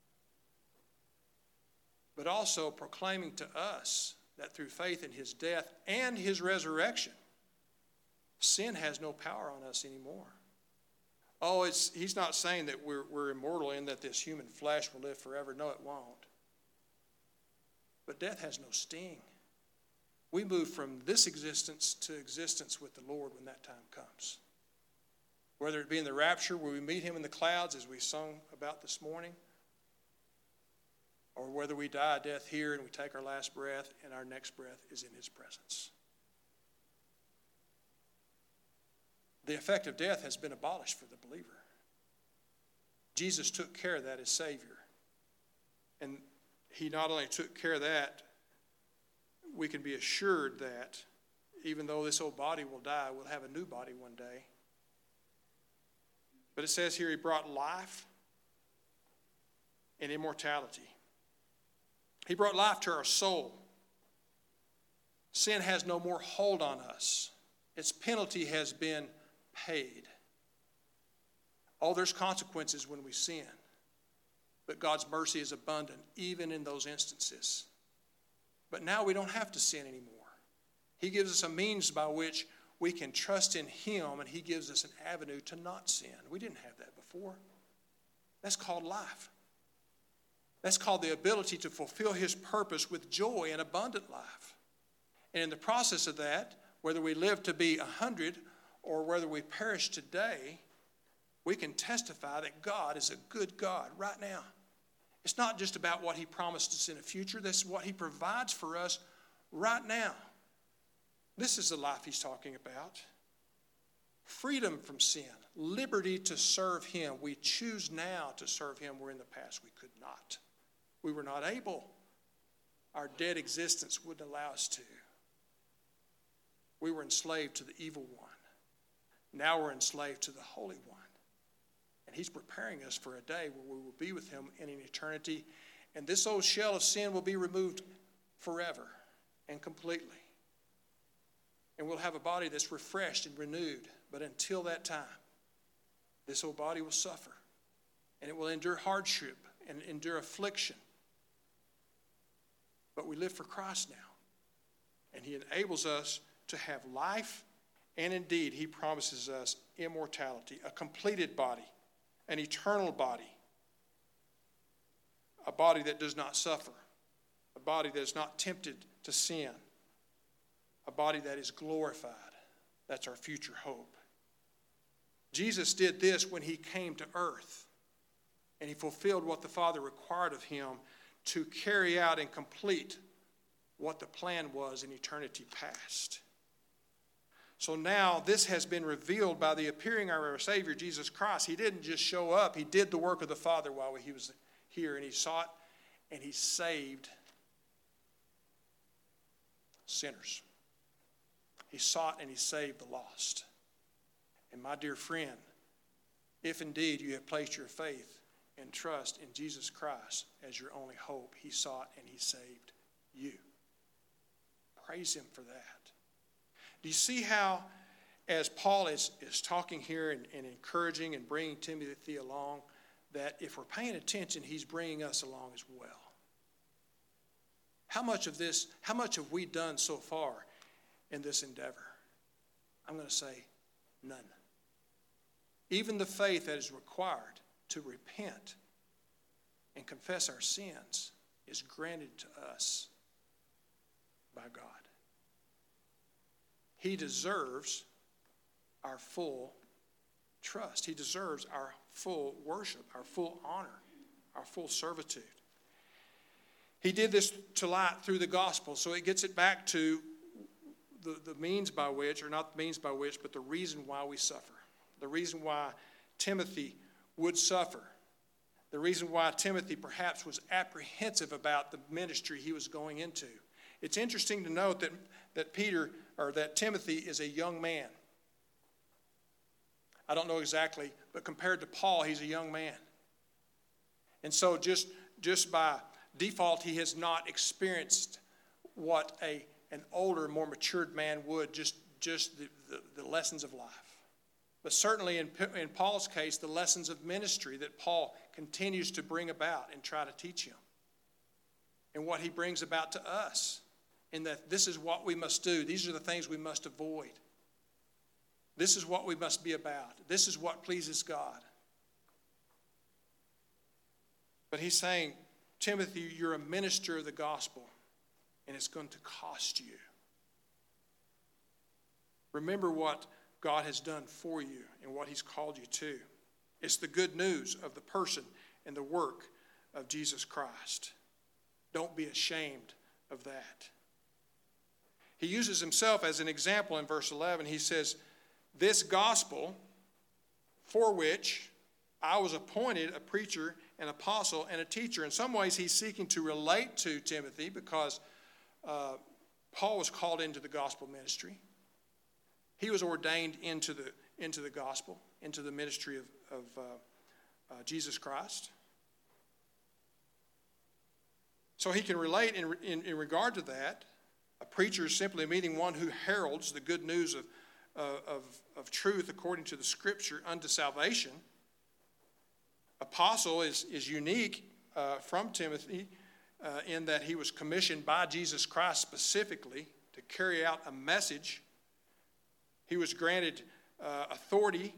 but also proclaiming to us that through faith in his death and his resurrection, sin has no power on us anymore. Oh, it's, he's not saying that we're, we're immortal in that this human flesh will live forever. No, it won't. But death has no sting. We move from this existence to existence with the Lord when that time comes. Whether it be in the rapture where we meet him in the clouds as we sung about this morning, or whether we die a death here and we take our last breath and our next breath is in his presence. The effect of death has been abolished for the believer. Jesus took care of that as Savior. And he not only took care of that, we can be assured that even though this old body will die, we'll have a new body one day. But it says here he brought life and immortality. He brought life to our soul. Sin has no more hold on us. Its penalty has been paid. Oh, there's consequences when we sin. But God's mercy is abundant even in those instances. But now we don't have to sin anymore. He gives us a means by which we can trust in him, and he gives us an avenue to not sin. We didn't have that before. That's called life. That's called the ability to fulfill his purpose with joy and abundant life. And in the process of that, whether we live to be a hundred or whether we perish today, we can testify that God is a good God right now. It's not just about what he promised us in the future. This is what he provides for us right now. This is the life he's talking about. Freedom from sin, liberty to serve him. We choose now to serve him where in the past we could not. We were not able. Our dead existence wouldn't allow us to. We were enslaved to the evil one. Now we're enslaved to the Holy One. And he's preparing us for a day where we will be with him in an eternity. And this old shell of sin will be removed forever and completely. And we'll have a body that's refreshed and renewed. But until that time, this old body will suffer. And it will endure hardship and endure affliction. But we live for Christ now. And he enables us to have life. And indeed, he promises us immortality, a completed body, an eternal body, a body that does not suffer, a body that is not tempted to sin, a body that is glorified. That's our future hope. Jesus did this when he came to earth, and he fulfilled what the Father required of him to carry out and complete what the plan was in eternity past. So now this has been revealed by the appearing of our Savior, Jesus Christ. He didn't just show up. He did the work of the Father while he was here, and he sought and he saved sinners. He sought and he saved the lost. And my dear friend, if indeed you have placed your faith and trust in Jesus Christ as your only hope, he sought and he saved you. Praise him for that. Do you see how, as Paul is, is talking here and, and encouraging and bringing Timothy along, that if we're paying attention, he's bringing us along as well. How much of this, how much have we done so far in this endeavor? I'm going to say none. Even the faith that is required to repent and confess our sins is granted to us by God. He deserves our full trust. He deserves our full worship, our full honor, our full servitude. He did this to light through the gospel, so it gets it back to the, the means by which, or not the means by which, but the reason why we suffer. The reason why Timothy would suffer. The reason why Timothy perhaps was apprehensive about the ministry he was going into. It's interesting to note that, that Peter, or that Timothy is a young man. I don't know exactly, but compared to Paul, he's a young man. And so just, just by default, he has not experienced what a, an older, more matured man would, just, just the, the, the lessons of life. But certainly in, in Paul's case, the lessons of ministry that Paul continues to bring about and try to teach him. And what he brings about to us. In that this is what we must do. These are the things we must avoid. This is what we must be about. This is what pleases God. But he's saying, Timothy, you're a minister of the gospel, and it's going to cost you. Remember what God has done for you and what he's called you to. It's the good news of the person and the work of Jesus Christ. Don't be ashamed of that. He uses himself as an example in verse eleven. He says, this gospel for which I was appointed a preacher, an apostle, and a teacher. In some ways, he's seeking to relate to Timothy because uh, Paul was called into the gospel ministry. He was ordained into the, into the gospel, into the ministry of, of uh, uh, Jesus Christ. So he can relate in, in, in regard to that. A preacher is simply meaning one who heralds the good news of, uh, of, of truth according to the Scripture unto salvation. Apostle is, is unique uh, from Timothy uh, in that he was commissioned by Jesus Christ specifically to carry out a message. He was granted uh, authority.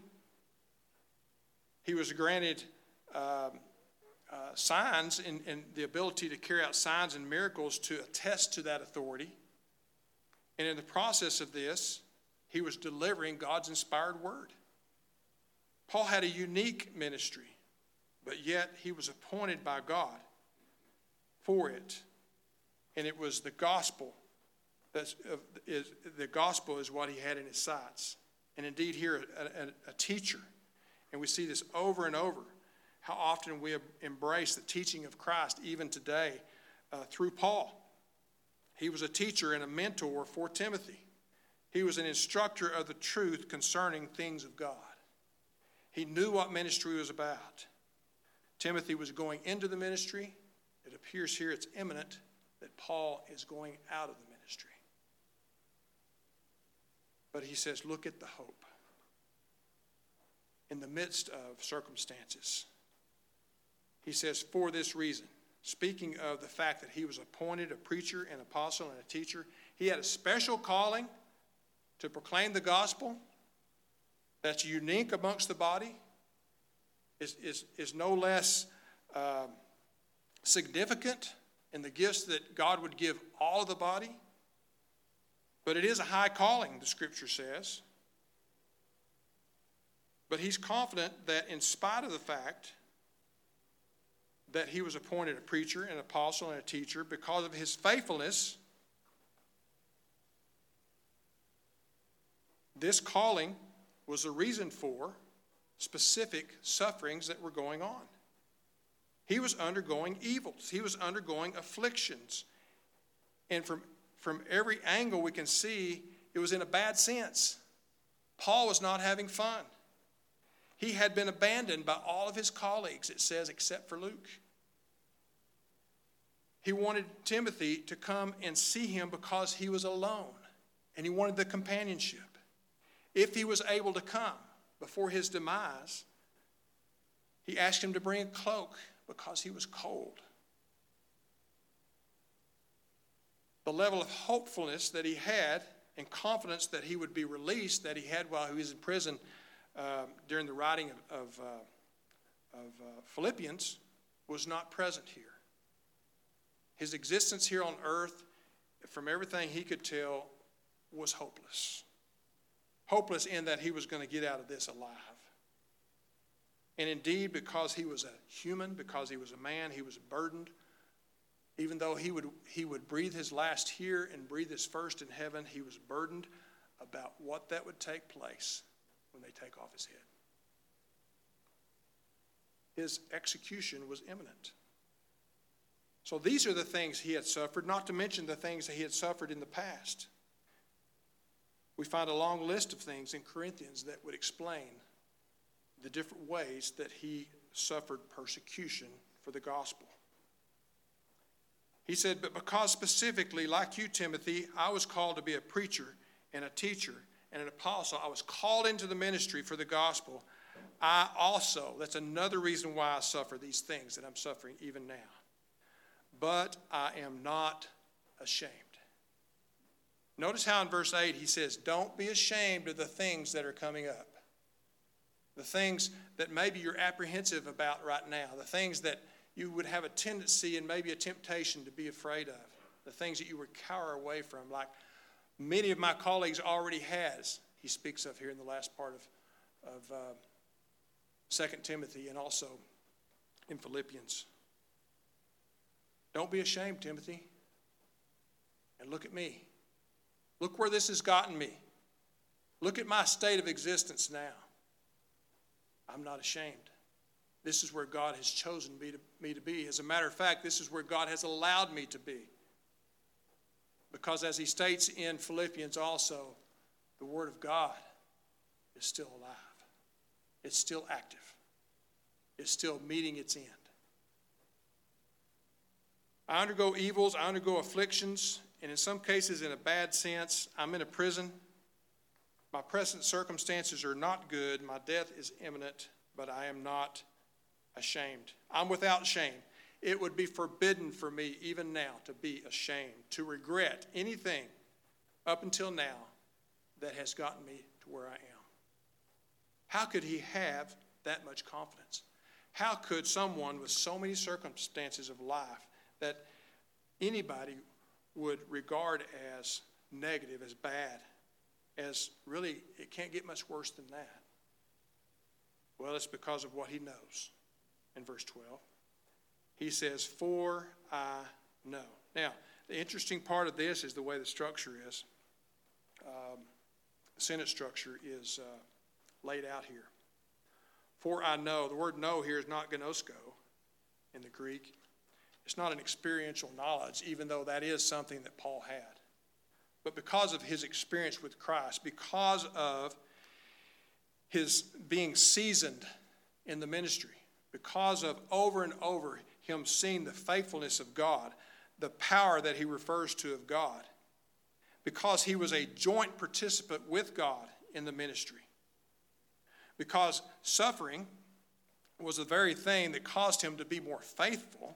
He was granted uh, uh, signs and, and the ability to carry out signs and miracles to attest to that authority. And in the process of this, he was delivering God's inspired word. Paul had a unique ministry, but yet he was appointed by God for it. And it was the gospel. That's, uh, is, the gospel is what he had in his sights. And indeed here, a, a, a teacher. And we see this over and over, how often we embrace the teaching of Christ even today uh, through Paul. He was a teacher and a mentor for Timothy. He was an instructor of the truth concerning things of God. He knew what ministry was about. Timothy was going into the ministry. It appears here it's imminent that Paul is going out of the ministry. But he says, look at the hope. In the midst of circumstances. He says, for this reason. Speaking of the fact that he was appointed a preacher, an apostle, and a teacher, he had a special calling to proclaim the gospel that's unique amongst the body, is, is, is no less uh, significant in the gifts that God would give all of the body. But it is a high calling, the Scripture says. But he's confident that in spite of the fact that he was appointed a preacher, an apostle, and a teacher, because of his faithfulness, this calling was the reason for specific sufferings that were going on. He was undergoing evils. He was undergoing afflictions. And from, from every angle we can see, it was in a bad sense. Paul was not having fun. He had been abandoned by all of his colleagues, it says, except for Luke. He wanted Timothy to come and see him because he was alone, and he wanted the companionship. If he was able to come before his demise, He asked him to bring a cloak because he was cold. The level of hopefulness that he had and confidence that he would be released that he had while he was in prison uh, during the writing of, of, uh, of uh, Philippians was not present here. His existence here on earth, from everything he could tell, was hopeless. Hopeless in that he was going to get out of this alive. And indeed, because he was a human, because he was a man, he was burdened. Even though he would, he would breathe his last here and breathe his first in heaven, he was burdened about what that would take place when they take off his head. His execution was imminent. So these are the things he had suffered, not to mention the things that he had suffered in the past. We find a long list of things in Corinthians that would explain the different ways that he suffered persecution for the gospel. He said, but because specifically, like you, Timothy, I was called to be a preacher and a teacher and an apostle. I was called into the ministry for the gospel. I also, that's another reason why I suffer these things that I'm suffering even now. But I am not ashamed. Notice how in verse eight he says, don't be ashamed of the things that are coming up. The things that maybe you're apprehensive about right now. The things that you would have a tendency and maybe a temptation to be afraid of. The things that you would cower away from, like many of my colleagues already has, he speaks of here in the last part of, of uh, Second Timothy and also in Philippians. Don't be ashamed, Timothy. And look at me. Look where this has gotten me. Look at my state of existence now. I'm not ashamed. This is where God has chosen me to, me to be. As a matter of fact, this is where God has allowed me to be. Because as he states in Philippians also, the Word of God is still alive. It's still active. It's still meeting its end. I undergo evils, I undergo afflictions, and in some cases in a bad sense, I'm in a prison. My present circumstances are not good. My death is imminent, but I am not ashamed. I'm without shame. It would be forbidden for me even now to be ashamed, to regret anything up until now that has gotten me to where I am. How could he have that much confidence? How could someone with so many circumstances of life that anybody would regard as negative, as bad, as really it can't get much worse than that? Well, it's because of what he knows. In verse twelve, he says, for I know. Now, the interesting part of this is the way the structure is. Um, the sentence structure is uh, laid out here. For I know. The word know here is not gnosko in the Greek. It's not an experiential knowledge, even though that is something that Paul had. But because of his experience with Christ, because of his being seasoned in the ministry, because of over and over him seeing the faithfulness of God, the power that he refers to of God, because he was a joint participant with God in the ministry, because suffering was the very thing that caused him to be more faithful,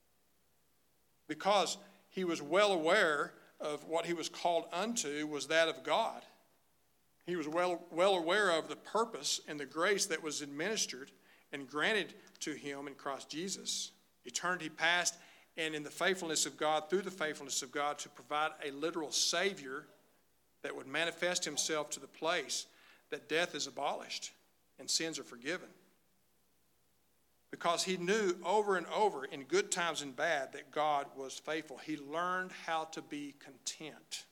because he was well aware of what he was called unto was that of God. He was well, well aware of the purpose and the grace that was administered and granted to him in Christ Jesus. Eternity past, and in the faithfulness of God, through the faithfulness of God, to provide a literal Savior that would manifest himself to the place that death is abolished and sins are forgiven. Because he knew over and over, in good times and bad, that God was faithful. He learned how to be content.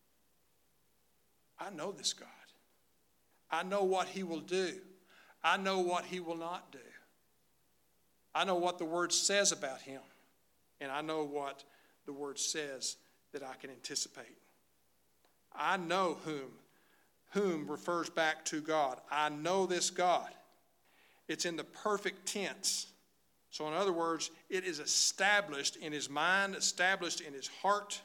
I know this God. I know what he will do. I know what he will not do. I know what the Word says about him. And I know what the Word says that I can anticipate. I know whom. Whom refers back to God. I know this God. It's in the perfect tense. So in other words, it is established in his mind, established in his heart.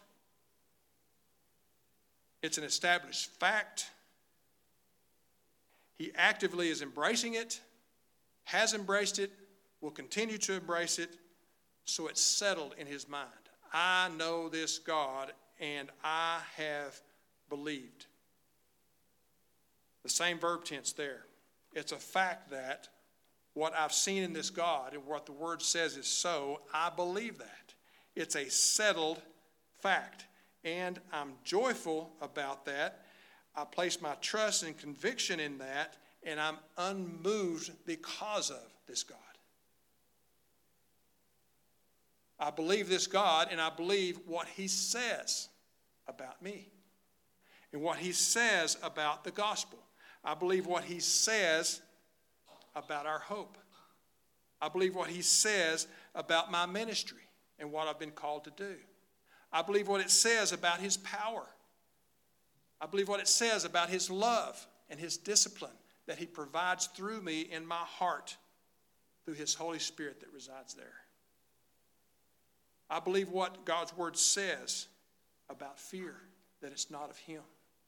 It's an established fact. He actively is embracing it, has embraced it, will continue to embrace it so it's settled in his mind. I know this God, and I have believed. The same verb tense there. It's a fact that what I've seen in this God and what the word says is so, I believe that. It's a settled fact, and I'm joyful about that. I place my trust and conviction in that, and I'm unmoved because of this God. I believe this God, and I believe what he says about me and what he says about the gospel. I believe what he says about our hope. I believe what he says about my ministry and what I've been called to do. I believe what it says about his power. I believe what it says about his love and his discipline that he provides through me in my heart through his Holy Spirit that resides there. I believe what God's word says about fear, that it's not of him.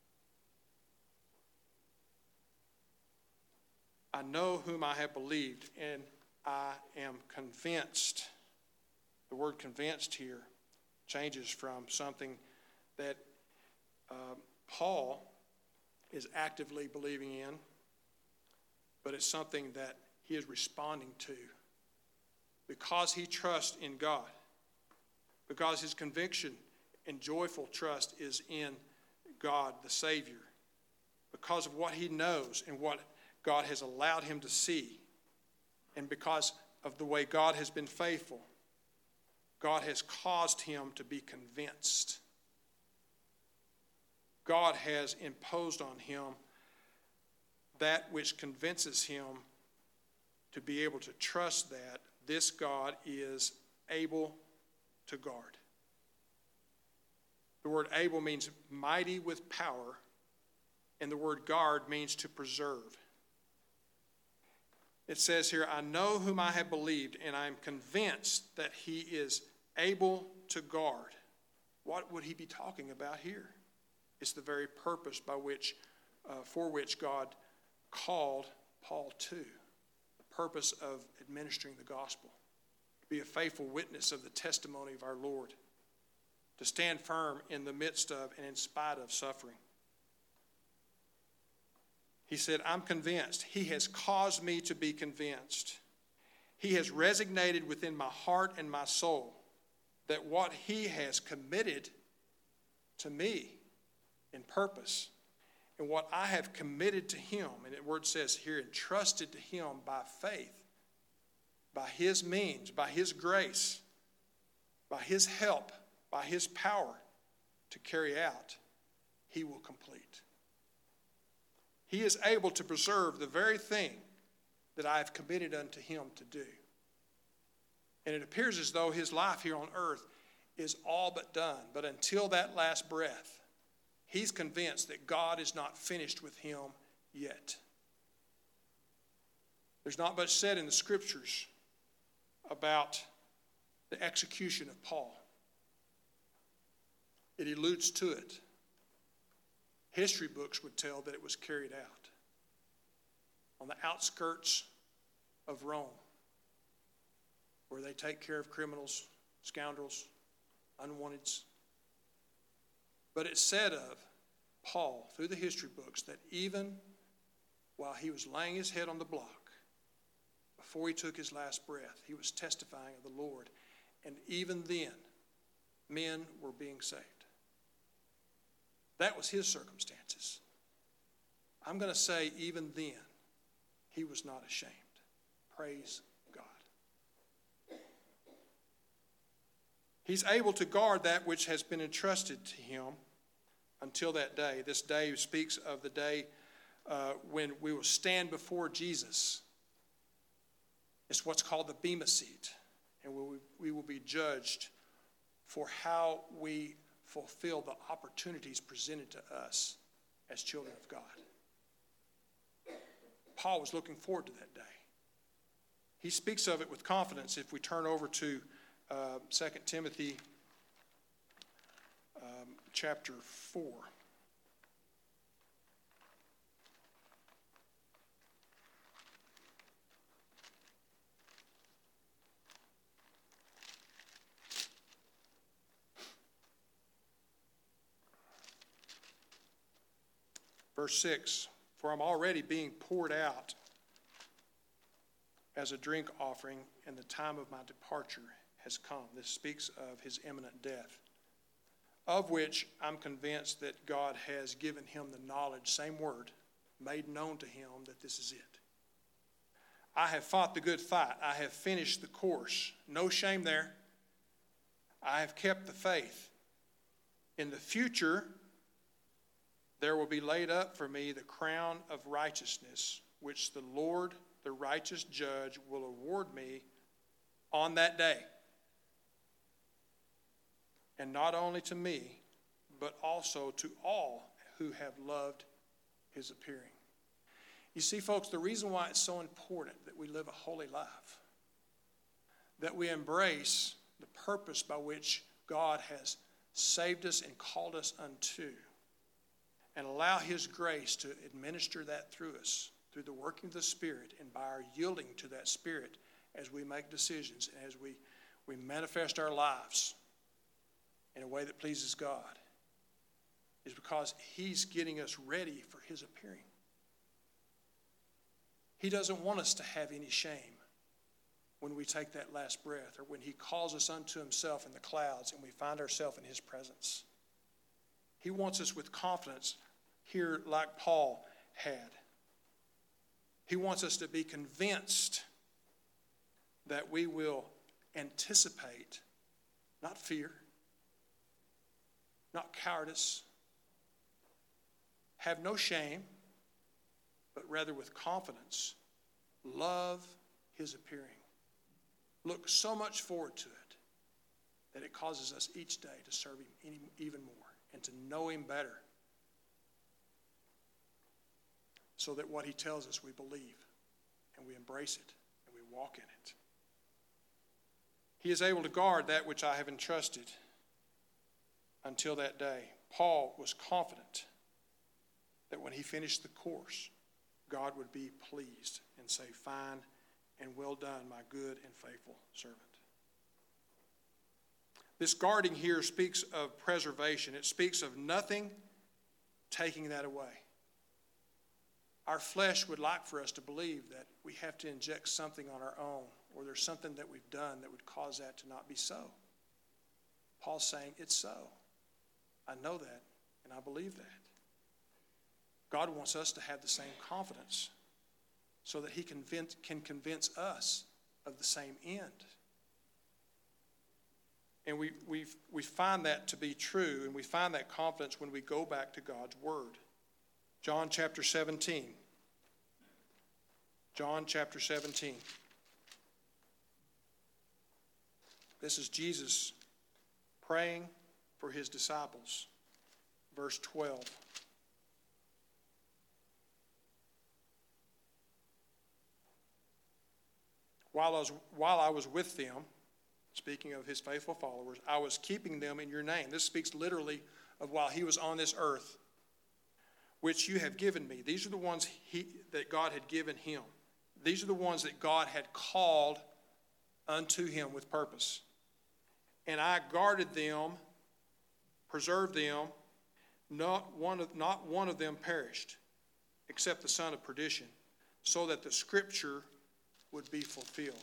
I know whom I have believed, and I am convinced. The word convinced here changes from something that uh, Paul is actively believing in, but it's something that he is responding to because he trusts in God, because his conviction and joyful trust is in God the Savior, because of what he knows and what God has allowed him to see, and because of the way God has been faithful. God has caused him to be convinced. God has imposed on him that which convinces him to be able to trust that this God is able to guard. The word able means mighty with power, and the word guard means to preserve. It says here, I know whom I have believed, and I am convinced that he is able to guard. What would he be talking about here? It's the very purpose by which, uh, for which God called Paul to. The purpose of administering the gospel. To be a faithful witness of the testimony of our Lord. To stand firm in the midst of and in spite of suffering. He said, I'm convinced. He has caused me to be convinced. He has resonated within my heart and my soul that what he has committed to me in purpose and what I have committed to him, and the word says here, entrusted to him by faith, by his means, by his grace, by his help, by his power to carry out, he will complete. He is able to preserve the very thing that I have committed unto him to do. And it appears as though his life here on earth is all but done. But until that last breath, he's convinced that God is not finished with him yet. There's not much said in the scriptures about the execution of Paul. It alludes to it. History books would tell that it was carried out on the outskirts of Rome, where they take care of criminals, scoundrels, unwanteds. But it's said of Paul through the history books that even while he was laying his head on the block, before he took his last breath, he was testifying of the Lord. And even then, men were being saved. That was his circumstances. I'm going to say even then, he was not ashamed. Praise God. He's able to guard that which has been entrusted to him until that day. This day speaks of the day uh, when we will stand before Jesus. It's what's called the Bema seat. And we, we will be judged for how we fulfill the opportunities presented to us as children of God. Paul was looking forward to that day. He speaks of it with confidence if we turn over to uh, Second Timothy um, chapter four. Verse six, for I'm already being poured out as a drink offering, and the time of my departure has come. This speaks of his imminent death, of which I'm convinced that God has given him the knowledge, same word, made known to him that this is it. I have fought the good fight. I have finished the course. No shame there. I have kept the faith. In the future, there will be laid up for me the crown of righteousness, which the Lord, the righteous judge, will award me on that day. And not only to me, but also to all who have loved his appearing. You see, folks, the reason why it's so important that we live a holy life, that we embrace the purpose by which God has saved us and called us unto, and allow his grace to administer that through us, through the working of the Spirit, and by our yielding to that Spirit as we make decisions and as we, we manifest our lives in a way that pleases God, is because he's getting us ready for his appearing. He doesn't want us to have any shame when we take that last breath, or when he calls us unto himself in the clouds and we find ourselves in his presence. He wants us with confidence here like Paul had. He wants us to be convinced that we will anticipate, not fear, not cowardice, have no shame, but rather with confidence, love his appearing. Look so much forward to it that it causes us each day to serve him even more and to know him better, so that what he tells us we believe and we embrace it and we walk in it. He is able to guard that which I have entrusted until that day. Paul was confident that when he finished the course, God would be pleased and say, fine and well done, my good and faithful servant. This guarding here speaks of preservation. It speaks of nothing taking that away. Our flesh would like for us to believe that we have to inject something on our own, or there's something that we've done that would cause that to not be so. Paul's saying, it's so. I know that, and I believe that. God wants us to have the same confidence so that he convince, can convince us of the same end. And we, we, we find that to be true, and we find that confidence when we go back to God's word. John chapter seventeen. John chapter seventeen. This is Jesus praying for his disciples. Verse twelve. While I was, while I was with them, speaking of his faithful followers, I was keeping them in your name. This speaks literally of while he was on this earth, which you have given me. These are the ones he, that God had given him. These are the ones that God had called unto him with purpose. And I guarded them, preserved them, not one of, not one of them perished, except the son of perdition, so that the scripture would be fulfilled.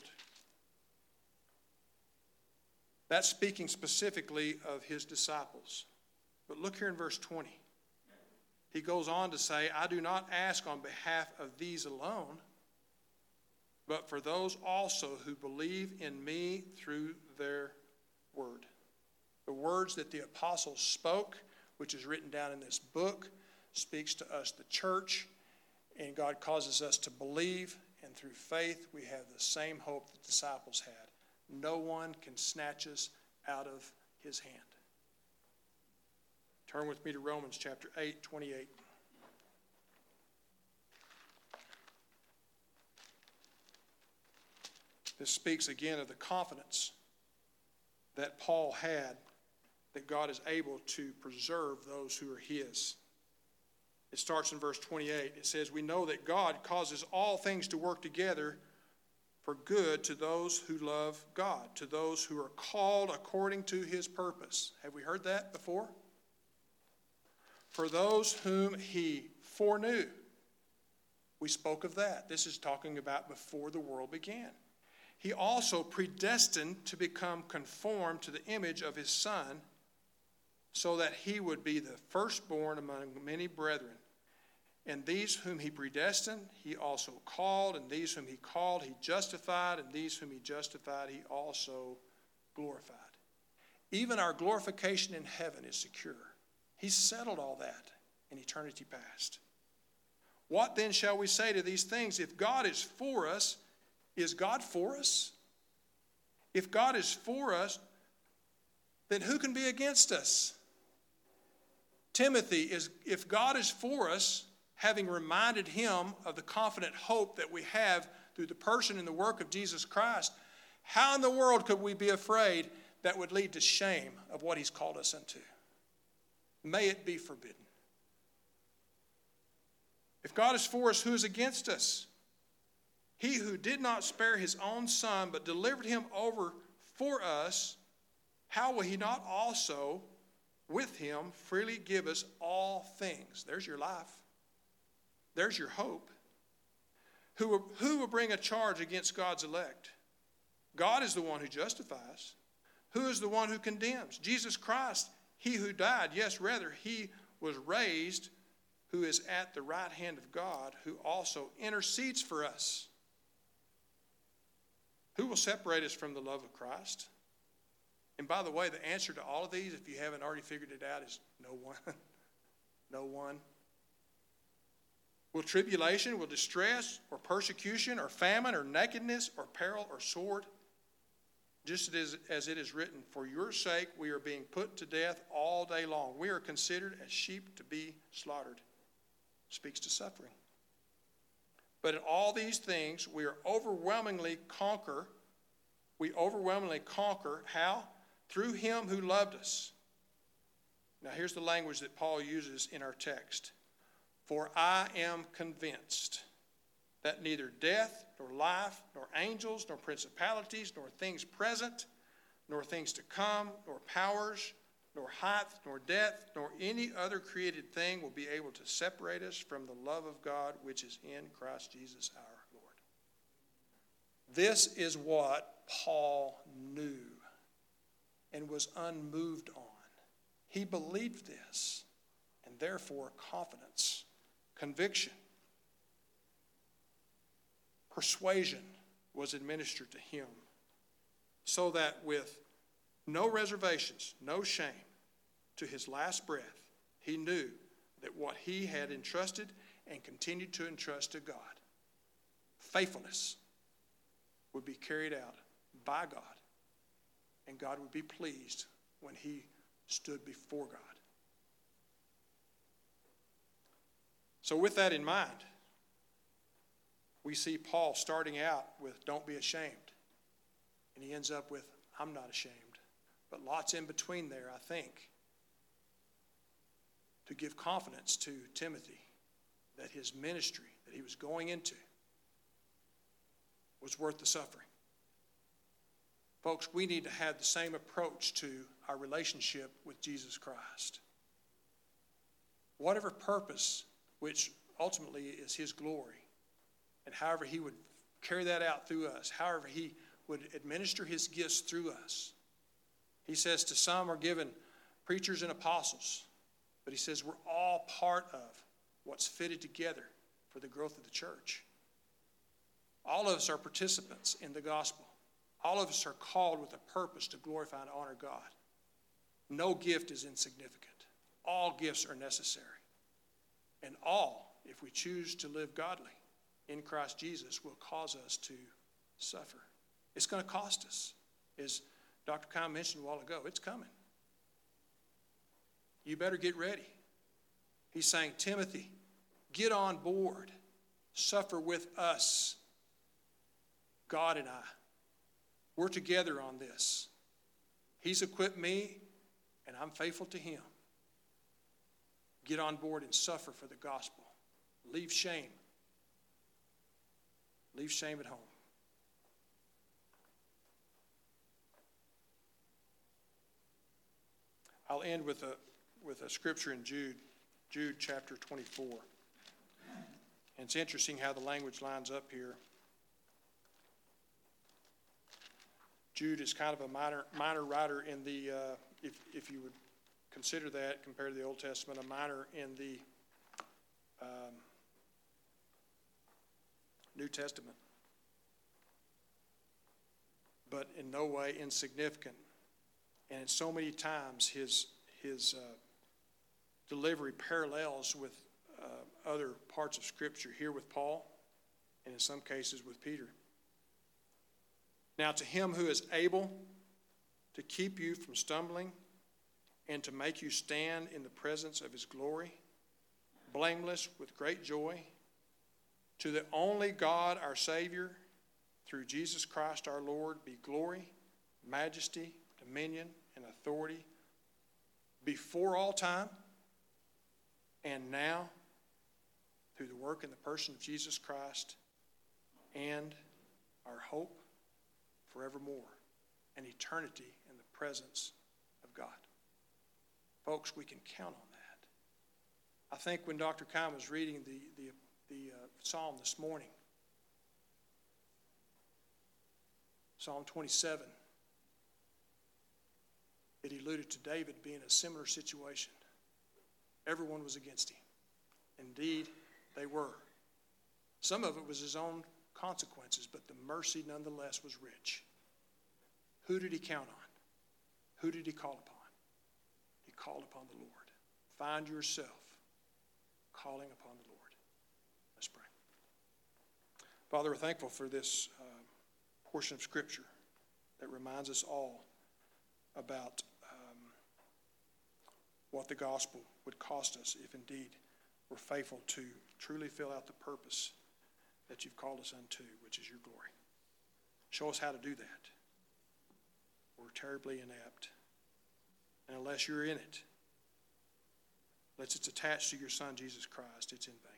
That's speaking specifically of his disciples. But look here in verse twenty. He goes on to say, I do not ask on behalf of these alone, but for those also who believe in me through their word. The words that the apostles spoke, which is written down in this book, speaks to us, the church, and God causes us to believe, and through faith we have the same hope the disciples had. No one can snatch us out of his hand. Turn with me to Romans chapter eight, twenty-eight. This speaks again of the confidence that Paul had that God is able to preserve those who are his. It starts in verse twenty-eight. It says, we know that God causes all things to work together for good to those who love God, to those who are called according to his purpose. Have we heard that before? For those whom he foreknew. We spoke of that. This is talking about before the world began. He also predestined to become conformed to the image of his Son, so that he would be the firstborn among many brethren. And these whom he predestined, he also called. And these whom he called, he justified. And these whom he justified, he also glorified. Even our glorification in heaven is secure. He settled all that in eternity past. What then shall we say to these things? If God is for us, is God for us? If God is for us, then who can be against us? Timothy, is if God is for us, having reminded him of the confident hope that we have through the person and the work of Jesus Christ, how in the world could we be afraid that would lead to shame of what he's called us unto? May it be forbidden. If God is for us, who is against us? He who did not spare his own Son, but delivered him over for us, how will he not also with him freely give us all things? There's your life. There's your hope. Who will, who will bring a charge against God's elect? God is the one who justifies. Who is the one who condemns? Jesus Christ, he who died, yes, rather, he was raised, who is at the right hand of God, who also intercedes for us. Who will separate us from the love of Christ? And by the way, the answer to all of these, if you haven't already figured it out, is no one. No one. Will tribulation, will distress, or persecution, or famine, or nakedness, or peril, or sword? Just as, as it is written, for your sake we are being put to death all day long. We are considered as sheep to be slaughtered. Speaks to suffering. But in all these things we are overwhelmingly conquer. We overwhelmingly conquer. How? Through him who loved us. Now here's the language that Paul uses in our text. For I am convinced that neither death, nor life, nor angels, nor principalities, nor things present, nor things to come, nor powers, nor height, nor depth, nor any other created thing will be able to separate us from the love of God which is in Christ Jesus our Lord. This is what Paul knew and was unmoved on. He believed this, and therefore confidence, conviction, persuasion was administered to him, so that with no reservations, no shame, to his last breath, he knew that what he had entrusted and continued to entrust to God, faithfulness, would be carried out by God, and God would be pleased when he stood before God. So with that in mind, we see Paul starting out with, don't be ashamed. And he ends up with, I'm not ashamed. But lots in between there, I think, to give confidence to Timothy that his ministry that he was going into was worth the suffering. Folks, we need to have the same approach to our relationship with Jesus Christ. Whatever purpose, which ultimately is his glory, and however he would carry that out through us, however he would administer his gifts through us. He says to some are given preachers and apostles, but he says we're all part of what's fitted together for the growth of the church. All of us are participants in the gospel. All of us are called with a purpose to glorify and honor God. No gift is insignificant. All gifts are necessary. And all, if we choose to live godly in Christ Jesus, will cause us to suffer. It's going to cost us. As Doctor Kyle mentioned a while ago, it's coming. You better get ready. He's saying, Timothy, get on board. Suffer with us. God and I. We're together on this. He's equipped me, and I'm faithful to him. Get on board and suffer for the gospel. Leave shame. Leave shame at home. I'll end with a with a scripture in Jude Jude chapter twenty-four. And it's interesting how the language lines up here. Jude is kind of a minor minor writer in the, uh, if, if you would consider that, compared to the Old Testament, a minor in the um, New Testament, but in no way insignificant. And so many times his, his uh, delivery parallels with uh, other parts of Scripture, here with Paul, and in some cases with Peter. Now to him who is able to keep you from stumbling and to make you stand in the presence of his glory, blameless with great joy, to the only God our Savior, through Jesus Christ our Lord, be glory, majesty, dominion, and authority before all time and now, through the work and the person of Jesus Christ, and our hope forevermore, and eternity in the presence of God. Folks, we can count on that. I think when Doctor Kime was reading the, the, the uh, psalm this morning, Psalm twenty-seven, it alluded to David being in a similar situation. Everyone was against him. Indeed, they were. Some of it was his own consequences, but the mercy nonetheless was rich. Who did he count on? Who did he call upon? He called upon the Lord. Find yourself calling upon the Lord. Let's pray. Father, we're thankful for this uh, portion of Scripture that reminds us all about um, what the gospel would cost us if indeed we're faithful to truly fill out the purpose that you've called us unto, which is your glory. Show us how to do that. We're terribly inept. And unless you're in it, unless it's attached to your Son, Jesus Christ, it's in vain.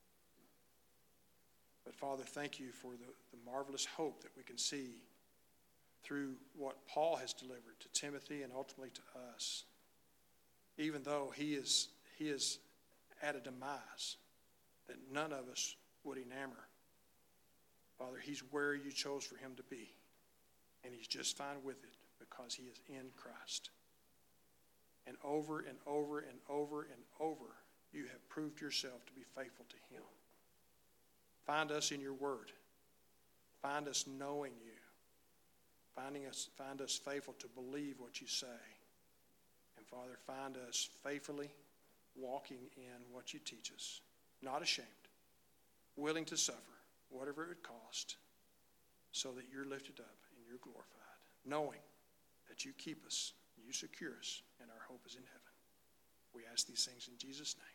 But Father, thank you for the, the marvelous hope that we can see through what Paul has delivered to Timothy and ultimately to us. Even though he is, he is at a demise that none of us would enamor. Father, he's where you chose for him to be. And he's just fine with it because he is in Christ. And over and over and over and over, you have proved yourself to be faithful to him. Find us in your word. Find us knowing you. Finding us, find us faithful to believe what you say. And Father, find us faithfully walking in what you teach us. Not ashamed. Willing to suffer, whatever it would cost, so that you're lifted up and you're glorified. Knowing that you keep us, you secure us, and our hope is in heaven. We ask these things in Jesus' name.